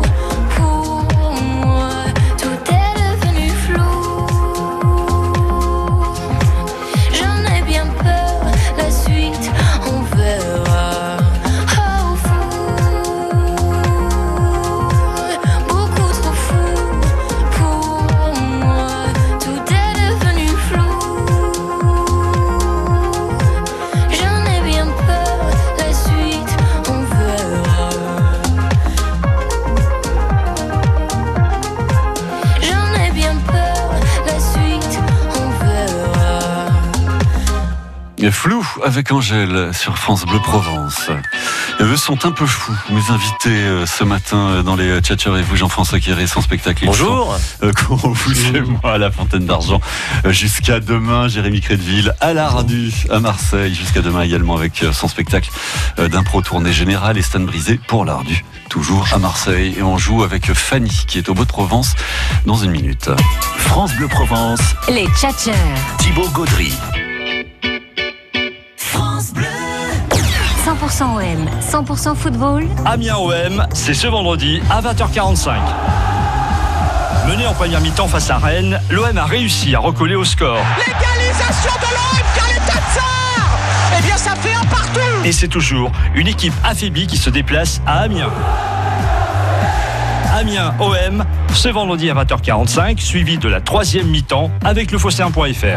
Flou avec Angèle sur France Bleu Provence. Eux sont un peu fous, mes invités ce matin dans les Tchatcheurs et vous, Jean-François Quéré, son spectacle. Bonjour. Courons vous chez moi à la Fontaine d'Argent jusqu'à demain. Jérémy Crédville à l'Ardu à Marseille jusqu'à demain également avec son spectacle d'impro tournée générale et Stan Brisé pour l'Ardu. Toujours à Marseille et on joue avec Fanny qui est au Beau de Provence dans une minute. France Bleu Provence. Les Tchatcheurs. Thibaut Gaudry. cent pour cent O M, cent pour cent football. Amiens O M, c'est ce vendredi à vingt heures quarante-cinq. Mené en première mi-temps face à Rennes, l'O M a réussi à recoller au score. L'égalisation de l'O M car les Tatsars, eh bien ça fait un partout. Et c'est toujours une équipe affaiblie qui se déplace à Amiens. Amiens O M, ce vendredi à vingt heures quarante-cinq, suivi de la troisième mi-temps avec le phocéen point F R.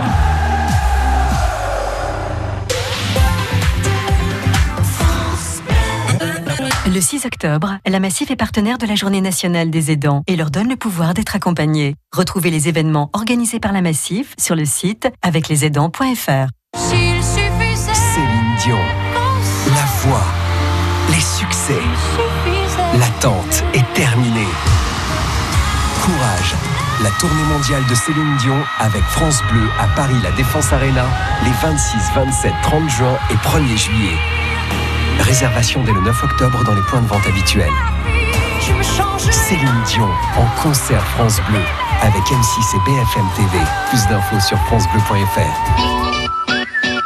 Le six octobre, la Massif est partenaire de la Journée nationale des aidants et leur donne le pouvoir d'être accompagnés. Retrouvez les événements organisés par la Massif sur le site avec les aidants point F R. Céline Dion, la voix, les succès, l'attente est terminée. Courage, la tournée mondiale de Céline Dion avec France Bleu à Paris La Défense Arena les vingt-six, vingt-sept, trente juin et premier juillet. Réservation dès le neuf octobre dans les points de vente habituels. Céline Dion en concert France Bleu avec M six et B F M T V. Plus d'infos sur francebleu point F R.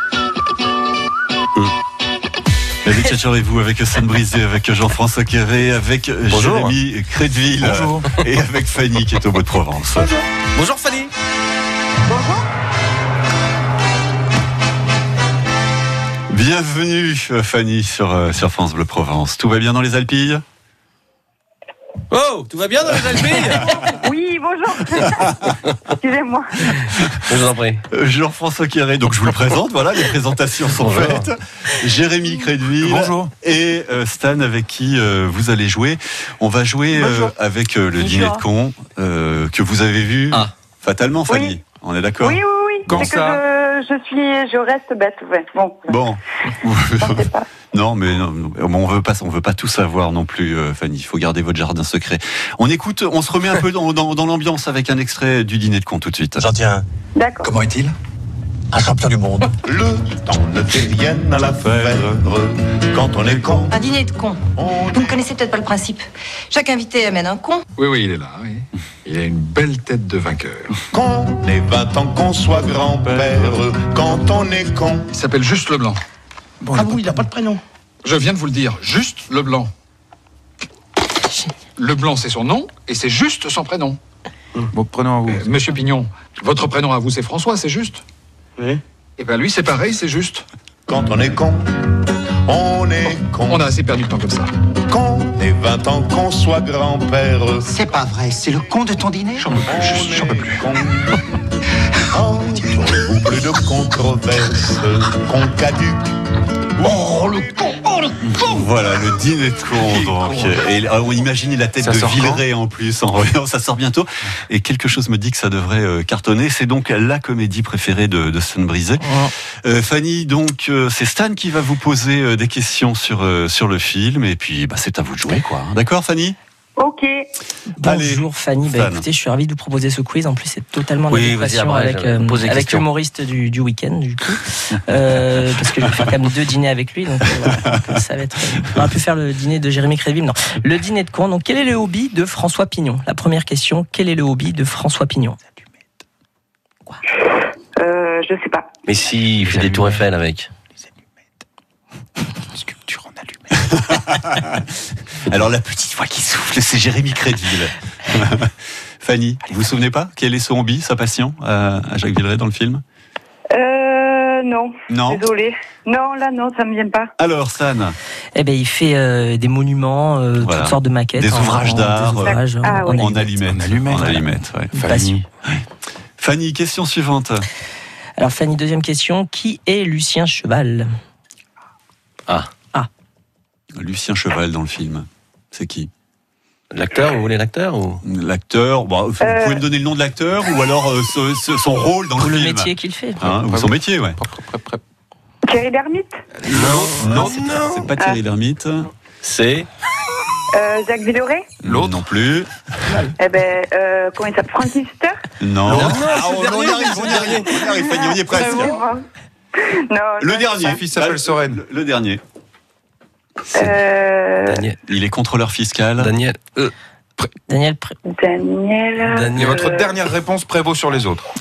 Les Tchatcheurs et vous avec Stan Brisé, avec Jean-François Quéré, avec Bonjour. Jérémy Crédville. Bonjour. Et avec Fanny qui est au Beau de Provence. Bonjour. Bonjour Fanny. Bonjour. Bienvenue Fanny sur, sur France Bleu Provence. Tout va bien dans les Alpilles ? Oh, tout va bien dans les Alpilles ? Oui, bonjour. Excusez-moi. Je vous en prie. Jean-François Quéré, donc je vous le présente, voilà, les présentations sont Bonjour. faites. Jérémy Crédville. Bonjour. Et euh, Stan avec qui euh, vous allez jouer. On va jouer euh, avec euh, le Bonjour. dîner de cons euh, que vous avez vu Ah. fatalement, Fanny. Oui. On est d'accord ? Oui, oui, oui. Quand C'est ça que je, je suis, je reste bête. Ouais. Bon. Bon. Je sais pas. Non, mais non, non, on veut pas, on veut pas tout savoir non plus, euh, Fanny. Il faut garder votre jardin secret. On écoute, on se remet un peu dans, dans, dans l'ambiance avec un extrait du dîner de cons tout de suite. J'en tiens. D'accord. Comment est-il? Un champion du monde. Le temps ne fait rien à la fèvre quand on est con. Un dîner de cons. Vous ne connaissez peut-être pas le principe. Chaque invité amène un con. Oui, oui, il est là, oui. Il a une belle tête de vainqueur. Qu'on ait vingt ans, qu'on soit grand-père, quand on est con. Il s'appelle Juste Leblanc. Bon, ah bon, il n'a pas de prénom. Je viens de vous le dire, Juste Leblanc. Leblanc, c'est son nom, et c'est Juste son prénom. Bon prénom à vous. Euh, Monsieur Pignon, votre prénom à vous, c'est François, c'est Juste? Oui. Eh ben lui, c'est pareil, c'est Juste. Quand on est con, on est con. On a assez perdu de temps comme ça. Qu'on ait vingt ans, qu'on soit grand-père. C'est pas vrai, c'est le con de ton dîner. J'en peux plus, Juste, j'en peux plus. Entre plus de controverses, qu'on caduque. Oh, le con, oh, le con. Voilà, le dîner de con, donc. Et on imagine la tête Ça de sort Villeray en plus, en voyant, ça sort bientôt. Et quelque chose me dit que ça devrait euh, cartonner. C'est donc la comédie préférée de, de Stan Brisé. Ouais. Euh, Fanny, donc, euh, c'est Stan qui va vous poser euh, des questions sur, euh, sur le film. Et puis, bah, c'est à vous de jouer, quoi. D'accord, Fanny? Ok. Bonjour Fanny, bah, Fan. écoutez, je suis ravi de vous proposer ce quiz. En plus, c'est totalement en Oui, adéquation vas-y, après, avec, je euh, pose les avec questions. l'humoriste du, du week-end, du coup. Euh, parce que je vais faire quand même deux dîners avec lui. Donc, euh, voilà, donc, ça va être. On aurait pu faire le dîner de Jérémy Créville. Non, le dîner de con. Donc, quel est le hobby de François Pignon? La première question, quel est le hobby de François Pignon? Euh, je sais pas. Mais si, il fait des tours Eiffel avec. Sculpture en allumette. Alors, la petite voix qui souffle, c'est Jérémy Crédville. Fanny, vous vous souvenez pas? Quel est son hobby, sa passion à, à Jacques Villeray dans le film? Euh, non. Non. Désolée. Non, là, non, ça me vient pas. Alors, San, Eh ben, il fait euh, des monuments, euh, Voilà. toutes sortes de maquettes. Des en- ouvrages en- d'art, des ouvrages, euh, ah, en- ouais. en en allumette. En allumette. En allumette, ouais. Une passion. Fanny, question suivante. Alors Fanny, deuxième question, qui est Lucien Cheval? Ah. Ah. Lucien Cheval dans le film. C'est qui? L'acteur, vous voulez l'acteur ou... L'acteur, bon, vous Euh. pouvez me donner le nom de l'acteur ou alors euh, ce- ce- son rôle dans le, Le film. métier qu'il fait. Hein, ou son métier, ouais. Thierry Lhermitte. Non, non, c'est pas, c'est pas Thierry Lhermitte. C'est Euh, Jacques Villeray. L'autre non plus. Eh ben, euh, comment il s'appelle? Francis Huster. Non. Non, Ah, on, on y arrive, on y arrive, on y arrive, Fanny, on y est presque. Non. Le non, dernier. Son fils s'appelle Ah, Soren. Le, le dernier. Euh, Daniel. Il est contrôleur fiscal. Daniel. Euh, Daniel Pré- Daniel. Et Daniel. votre Euh, dernière réponse prévaut sur les autres.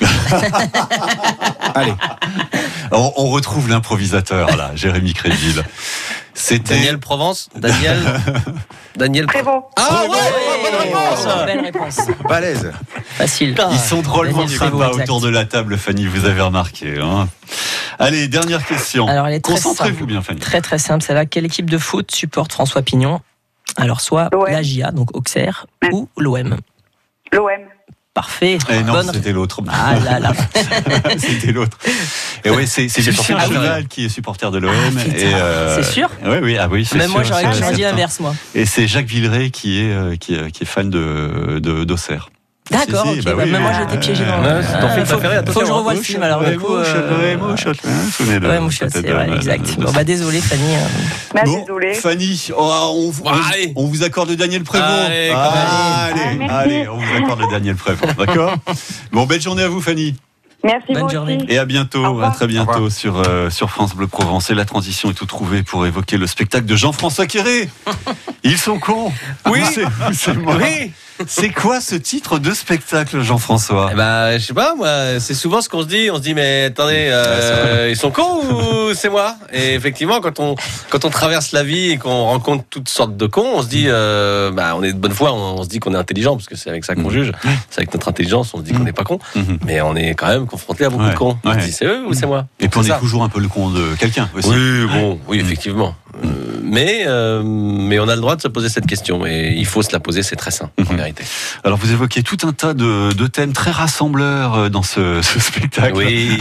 Allez. On, on retrouve l'improvisateur, là, Jérémy Crédville. C'était. Daniel Provence. Daniel. Daniel. Prévost. Ah ouais, Ouais, bonne réponse. Belle réponse. Balèze. Facile. Ils sont drôlement Daniel sympas Prévost, exact. autour de la table, Fanny, vous avez remarqué. Hein. Allez, dernière question. Alors, elle est très Concentrez-vous simple. bien, Fanny. Très très simple, celle-là. Quelle équipe de foot supporte François Pignon? Alors soit L'O M. la J A, donc Auxerre, Ouais. ou l'O M. L'O M. Parfait. Eh non, Bonne- c'était l'autre. Ah là là. C'était l'autre. Et ouais, c'est, c'est C'est son Lucien film Cheval préféré. qui est supporter de l'O M. Ah, putain. et euh, C'est sûr? Oui, oui, ah oui, c'est Même moi, sûr, j'aurais c'est j'aurais dit certain. l'inverse, moi. Et c'est Jacques Villeray qui est, euh, qui est, qui est fan de, de, d'Auxerre. D'accord, Si, si, ok. bah bah, oui, même moi, oui. j'ai été piégé dans Ouais, c'est ton Ah, film faut, préféré, attention, faut que je hein. revoie le film, alors du coup... euh, Ouais, Mouchot, c'est vrai, exact. Bon, bah désolé, Fanny. hein. Bah, Bon, désolé. Fanny, oh, on, on, Allez. on vous accorde le Daniel Prévost. Allez, quand Ah, même. allez, Ah, merci. allez, on vous accorde le Daniel Prévost, d'accord? Bon, belle journée à vous, Fanny. Merci Bonne vous journée. aussi. Et à bientôt, Au revoir. à très bientôt sur, euh, sur France Bleu Provence. Et la transition est tout trouvée pour évoquer le spectacle de Jean-François Quéré. Ils sont cons. Oui. C'est, c'est moi. Oui. C'est quoi ce titre de spectacle, Jean-François? Eh ben, je sais pas, moi, c'est souvent ce qu'on se dit. On se dit, mais attendez, euh, ils sont cons ou c'est moi? Et effectivement, quand on, quand on traverse la vie et qu'on rencontre toutes sortes de cons, on se dit, euh, bah, on est de bonne foi, on, on se dit qu'on est intelligent, parce que c'est avec ça qu'on juge. C'est avec notre intelligence, on se dit qu'on n'est pas con. Mais on est quand même confronté à beaucoup Ouais. de cons. On Ouais. se dit, c'est eux ou c'est moi? Et puis on C'est est ça. toujours un peu le con de quelqu'un aussi. Oui, bon, oui, effectivement. Euh, mais, euh, mais on a le droit de se poser cette question. Et il faut se la poser, c'est très sain, en vérité. Alors vous évoquez tout un tas de, de thèmes très rassembleurs euh, dans ce, ce spectacle. Oui.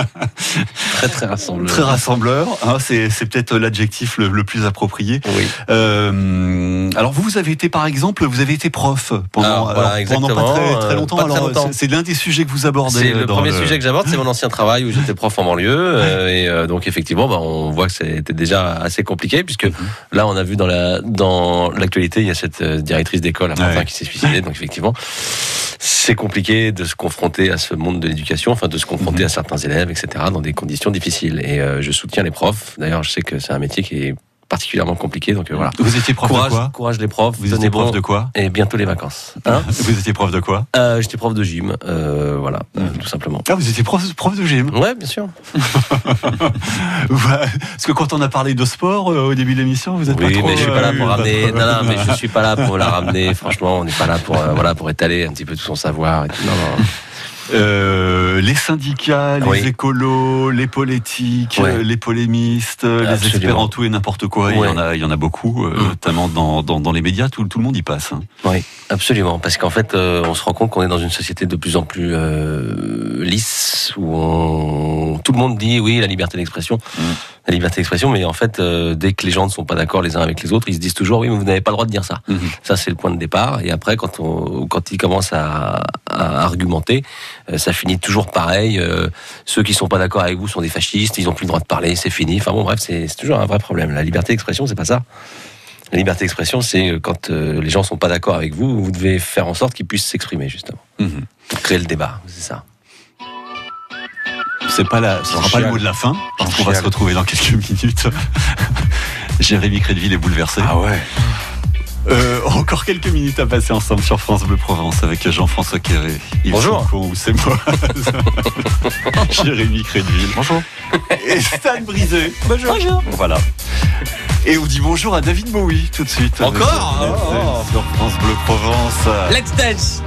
Très, très rassembleur. Très rassembleur, hein, c'est, c'est peut-être l'adjectif le, le plus approprié. Oui. Euh, alors vous, vous avez été par exemple, vous avez été prof pendant, Alors, voilà, alors, pendant pas exactement, très, très euh, longtemps. pas très Alors, longtemps. C'est, c'est l'un des sujets que vous abordez. C'est le dans premier sujet que j'aborde, c'est mon ancien travail où j'étais prof en banlieue. euh, et euh, donc effectivement, bah, on voit que c'était déjà assez compliqué, puisque là, on a vu dans la dans l'actualité, il y a cette euh, directrice d'école à Pantin Ouais. qui s'est suicidée. Donc effectivement, c'est compliqué de se confronter à ce monde de l'éducation, enfin de se confronter à certains élèves, et cetera, dans des conditions difficiles. Et euh, je soutiens les profs. D'ailleurs, je sais que c'est un métier qui est particulièrement compliqué. Donc euh, voilà. Vous étiez prof courage, de quoi Courage les profs. Vous étiez prof bon, de quoi Et bientôt les vacances. Hein vous étiez prof de quoi euh, J'étais prof de gym, euh, voilà, mmh. euh, tout simplement. Ah, vous étiez prof, prof de gym? Ouais, bien sûr. Parce que quand on a parlé de sport euh, au début de l'émission, vous êtes oui, pas trop... mais je suis pas là pour euh, ramener. Non, non, mais je suis pas là pour la ramener. Franchement, on n'est pas là pour, euh, voilà, pour étaler un petit peu tout son savoir. Et tout. Non, non. Euh, les syndicats, les oui. écolos, les politiques, ouais. les polémistes, Absolument. les experts en tout et n'importe quoi. Ouais. Il y en a, il y en a beaucoup, euh, mmh. notamment dans, dans, dans les médias. Tout, tout le monde y passe. Hein. Oui, absolument. Parce qu'en fait, euh, on se rend compte qu'on est dans une société de plus en plus euh, lisse, où on... tout le monde dit oui, la liberté d'expression. Mmh. La liberté d'expression, mais en fait, euh, dès que les gens ne sont pas d'accord les uns avec les autres, ils se disent toujours oui, mais vous n'avez pas le droit de dire ça. Mmh. Ça, c'est le point de départ. Et après, quand, on, quand ils commencent à, à argumenter, euh, ça finit toujours pareil. Euh, ceux qui sont pas d'accord avec vous sont des fascistes, ils n'ont plus le droit de parler, c'est fini. Enfin bon, bref, c'est, c'est toujours un vrai problème. La liberté d'expression, c'est pas ça. La liberté d'expression, c'est quand euh, les gens sont pas d'accord avec vous, vous devez faire en sorte qu'ils puissent s'exprimer, justement. Mmh. Pour créer le débat, c'est ça. C'est pas la, ce sera pas le mot de la fin, parce qu'on va se retrouver dans quelques minutes. Jérémy Crédville est bouleversé. Ah ouais. Euh, encore quelques minutes à passer ensemble sur France Bleu Provence avec Jean-François Quéré. Yves Bonjour. Foucault, c'est moi. Jérémy Crédville. Bonjour. Et Stan Brisé. Bonjour. Bonjour. Voilà. Et on dit bonjour à David Bowie tout de suite. Encore avec, oh, oh. Sur France Bleu Provence. Let's dance.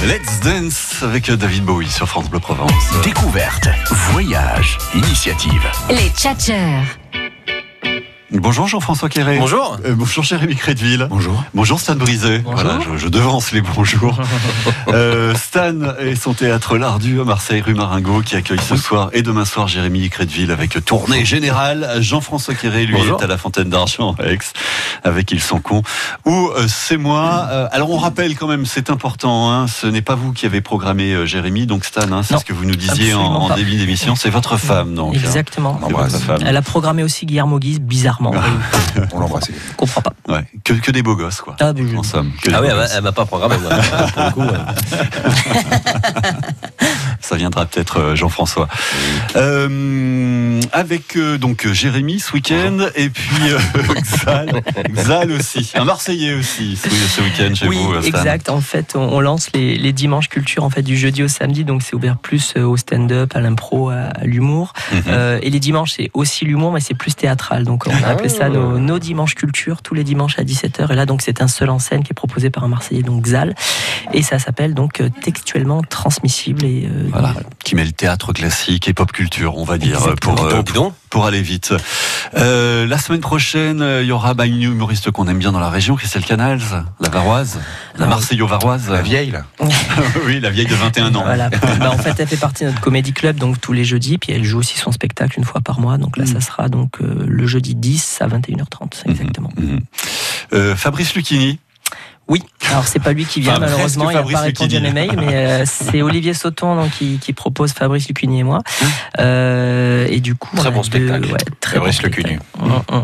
Let's Dance avec David Bowie sur France Bleu Provence. Découverte, voyage, initiative. Les tchatcheurs. Bonjour Jean-François Quéré. Bonjour. Euh, bonjour Jérémy Crédville. Bonjour. Bonjour Stan Brisé. Bonjour. Voilà, je, je devance les bonjours. euh, Stan et son théâtre L'Ardu à Marseille, rue Maringot, qui accueille ce soir et demain soir Jérémy Crédville avec tournée générale. Jean-François Quéré, lui, Bonjour. est à la Fontaine d'Argent à Aix avec Ils sont cons. Ou euh, c'est moi. Euh, alors on rappelle quand même, c'est important, hein, ce n'est pas vous qui avez programmé euh, Jérémy, donc Stan, hein, c'est Non, ce que vous nous disiez en, absolument en pas. début d'émission, c'est votre femme donc. Exactement. Hein, c'est votre femme. Elle a programmé aussi Guillermo Guise, bizarrement. On l'embrasse. Je comprends pas. Ouais, que, que des beaux gosses quoi. Ah, mais je- En somme. que des Ah oui, beaux elle m'a- gosses. elle m'a pas programmé, moi. Pour le coup, ouais. Ça viendra peut-être euh, Jean-François. Euh, avec euh, donc euh, Jérémy ce week-end et puis euh, Xal, Xal aussi, un Marseillais aussi ce, ce week-end chez Oui, vous. euh, Stan. exact. En fait, on, on lance les, les dimanches culture en fait du jeudi au samedi, donc c'est ouvert plus euh, au stand-up, à l'impro, à, à l'humour. Mhm. Euh, et les dimanches, c'est aussi l'humour, mais c'est plus théâtral. Donc on a appelé ça nos, nos dimanches culture, tous les dimanches à dix-sept heures. Et là, donc c'est un seul en scène qui est proposé par un Marseillais, donc Xal, et ça s'appelle donc euh, textuellement transmissible. Et euh, Voilà, qui met le théâtre classique et pop culture, on va dire, Exactement. pour, euh, Bidon, bidon. pour aller vite. Euh, la semaine prochaine, euh, il y aura bah, une humoriste qu'on aime bien dans la région, Christelle Canals, la Varoise, la Marseillo-Varoise. La vieille, là. Oui, la vieille de vingt et un ans. Voilà. Bah, en fait, elle fait partie de notre comédie club, donc tous les jeudis, puis elle joue aussi son spectacle une fois par mois. Donc là, Mm. ça sera donc euh, le jeudi dix à vingt et une heures trente, exactement. Mhm. Euh, Fabrice Lucchini. Oui, alors c'est pas lui qui vient Enfin, presque malheureusement, il n'a Fabrice pas répondu à Lucchini. mes mails, mais euh, c'est Olivier Sauton donc, qui, qui propose Fabrice Lucchini et moi. Euh, et du coup, Très on a bon deux- spectacle. ouais, très Fabrice bon Lucchini. spectacle. Hum, hum.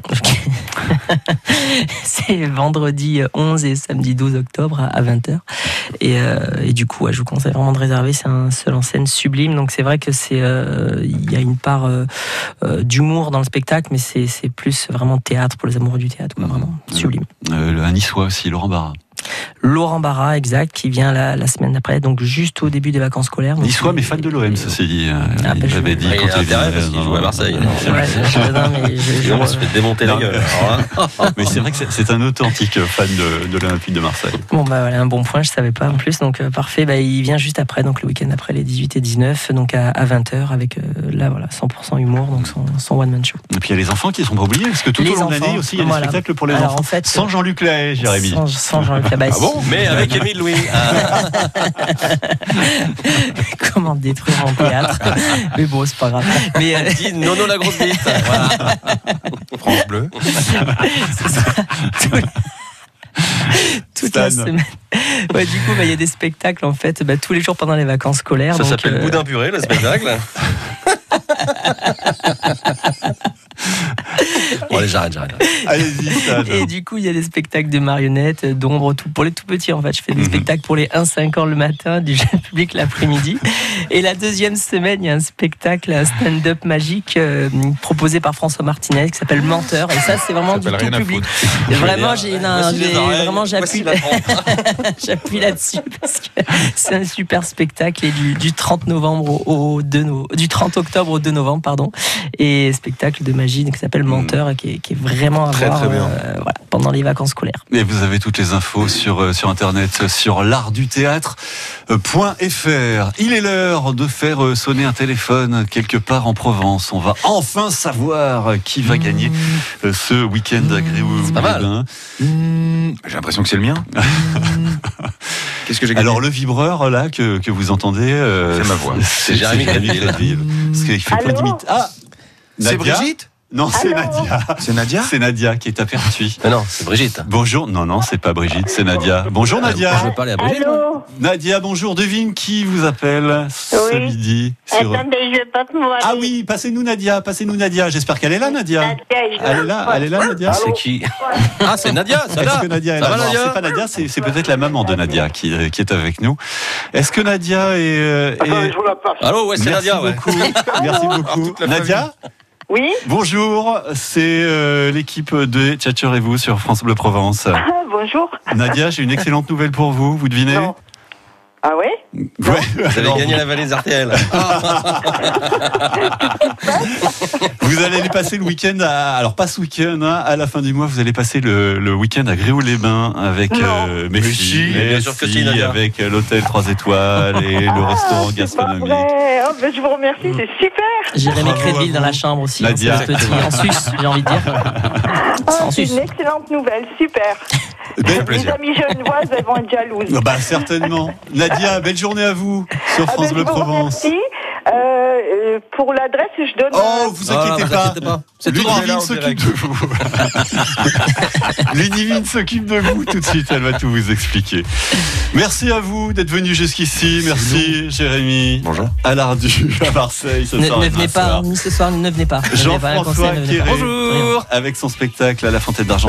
C'est vendredi onze et samedi douze octobre à vingt heures. Et, euh, et du coup, ouais, je vous conseille vraiment de réserver. C'est un seul en scène sublime. Donc c'est vrai que c'est, euh, il y a une part euh, euh, d'humour dans le spectacle, mais c'est, c'est plus vraiment théâtre pour les amoureux du théâtre, quoi, vraiment sublime. Euh, un Niçois aussi, Laurent Barra. Laurent Barra, exact, qui vient la, la semaine d'après, donc juste au début des vacances scolaires. Donc Niçois, il- mais fan de l'O M, ceci dit. Euh, Ah, il bah, je- m'avait dit Il quand a il intérêt venait parce qu'il dans- joue à Marseille. Ouais, je- non, mais je- je- On va se fait démonter la Non. gueule. alors là. Mais c'est vrai que c'est- c'est un authentique fan de, de l'Olympique de Marseille. Bon bah voilà, un bon point, je savais pas en plus, donc euh, parfait. Bah, il vient juste après, donc le week-end après les dix-huit et dix-neuf, donc à, à vingt heures avec euh, là voilà cent pour cent humour, donc son, son one man show. Et puis il y a les enfants qui sont pas oubliés, parce que tout Les au long de enfants, l'année aussi, il y a des voilà. spectacles pour les Alors, enfants. en fait, sans Jean-Luc Lahaye, Jérémy. Sans, sans Jean-Luc Lahaye. Ah bon Mais avec Émile Louis. Ah. Comment détruire mon théâtre. Mais bon, c'est pas grave. Mais euh, Dit Nono la grosse bite. Voilà. France Bleu. ce sera tous les- toute la Stan. semaine. Ouais, du coup, bah, il y a des spectacles en fait bah, tous les jours pendant les vacances scolaires. Ça donc, s'appelle euh, Boudin purée, le spectacle. Bon, allez, j'arrête, j'arrête. Allez-y, Stan. Et du coup, il y a des spectacles de marionnettes, d'ombre, tout pour les tout petits. En fait, je fais des Mhm. spectacles pour les un cinq ans le matin, du jeune public l'après-midi. Et la deuxième semaine, il y a un spectacle, un stand-up magique euh, proposé par François Martinez qui s'appelle Menteur. Et ça, c'est vraiment Ça du s'appelle tout rien à public. foutre. Et vraiment, j'ai, non, Voici j'ai- les oreilles, vraiment, voici j'appuie, la trompe. j'appuie là-dessus parce que c'est un super spectacle et du, du trente novembre au, au deux no- du trente octobre au deux novembre, pardon. Et spectacle de magie qui s'appelle Menteur et qui est, qui est vraiment à Très, voir très bien. euh, voilà, pendant les vacances scolaires. Et vous avez toutes les infos sur, euh, sur internet, sur l'art du théâtre point f r. Il est l'heure de faire euh, sonner un téléphone quelque part en Provence. On va enfin savoir qui va gagner euh, ce week-end agréable. C'est pas mal. Hein. Mmh, j'ai l'impression que c'est le mien. Qu'est-ce que j'ai gagné? Alors le vibreur là que, que vous entendez, euh, C'est ma voix. C'est Jérémy Crédville. Crédville. Parce qu'il fait pas Allô d'imite. Ah, C'est Nadia Brigitte? Non, c'est Allô Nadia. C'est Nadia? C'est Nadia qui est à Pertuis. Mais non, c'est Brigitte. Bonjour. Non, non, c'est pas Brigitte, c'est Nadia. Bonjour Nadia. Je veux parler à Brigitte. moi. Allô. Nadia, bonjour. Devine qui vous appelle ce Oui. midi. sur- Attendez, je passe moi. Ah oui, passez-nous Nadia, passez-nous Nadia. J'espère qu'elle est là, Nadia. Nadia, je- Elle est là, elle est là, Nadia. C'est qui? Ah, c'est Nadia, ça Est-ce va. que Nadia est Ça là? va, Non, Nadia c'est pas Nadia, c'est, c'est peut-être la maman de Nadia qui, euh, qui est avec nous. Est-ce que Nadia est... euh, est- je vous la passe. Allô, ouais, c'est Merci Nadia, ouais. beaucoup. Merci beaucoup. Nadia, Oui. bonjour. C'est euh, l'équipe de Tchatcherez-vous sur France Bleu Provence. Ah, bonjour. Nadia, j'ai une excellente nouvelle pour vous. Vous devinez? Non. Ah ouais? Ouais, Vous avez gagné la valise R T L. Vous allez aller passer le week-end, à, alors pas ce week-end, hein, à la fin du mois, vous allez passer le, le week-end à Gréoux-les-Bains avec euh, mes Mais filles, si, bien sûr que si, Nadia. avec l'hôtel trois étoiles et le restaurant gastronomique. Ouais, oh, ben, je vous remercie, c'est super. Jérémy Bravo à Crédville vous. dans la chambre aussi. Nadia. En, petit, en Suisse, j'ai envie de dire. Oh, En c'est Suisse. une excellente nouvelle, super. Bel Mes amies genevoises, elles vont être jalouses. Bah certainement. Nadia, belle journée à vous sur Ah, France ben, Bleu je vous Provence. remercie. Euh, euh, pour l'adresse, je donne. Oh, vous inquiétez vous pas. inquiétez pas. C'est tout droit, là, Ludivine en s'occupe direct. de vous. Ludivine s'occupe de vous tout de suite, elle va tout vous expliquer. Merci à vous d'être venu jusqu'ici. Merci Jérémy. Bonjour. À l'Ardu, à Marseille ce Ne, soir. ne et venez demain pas, soir. ni ce soir, ne venez pas. Ne venez pas à la Jean-François concert, ne venez pas. Quéré, avec son spectacle à la Fontaine d'Argent.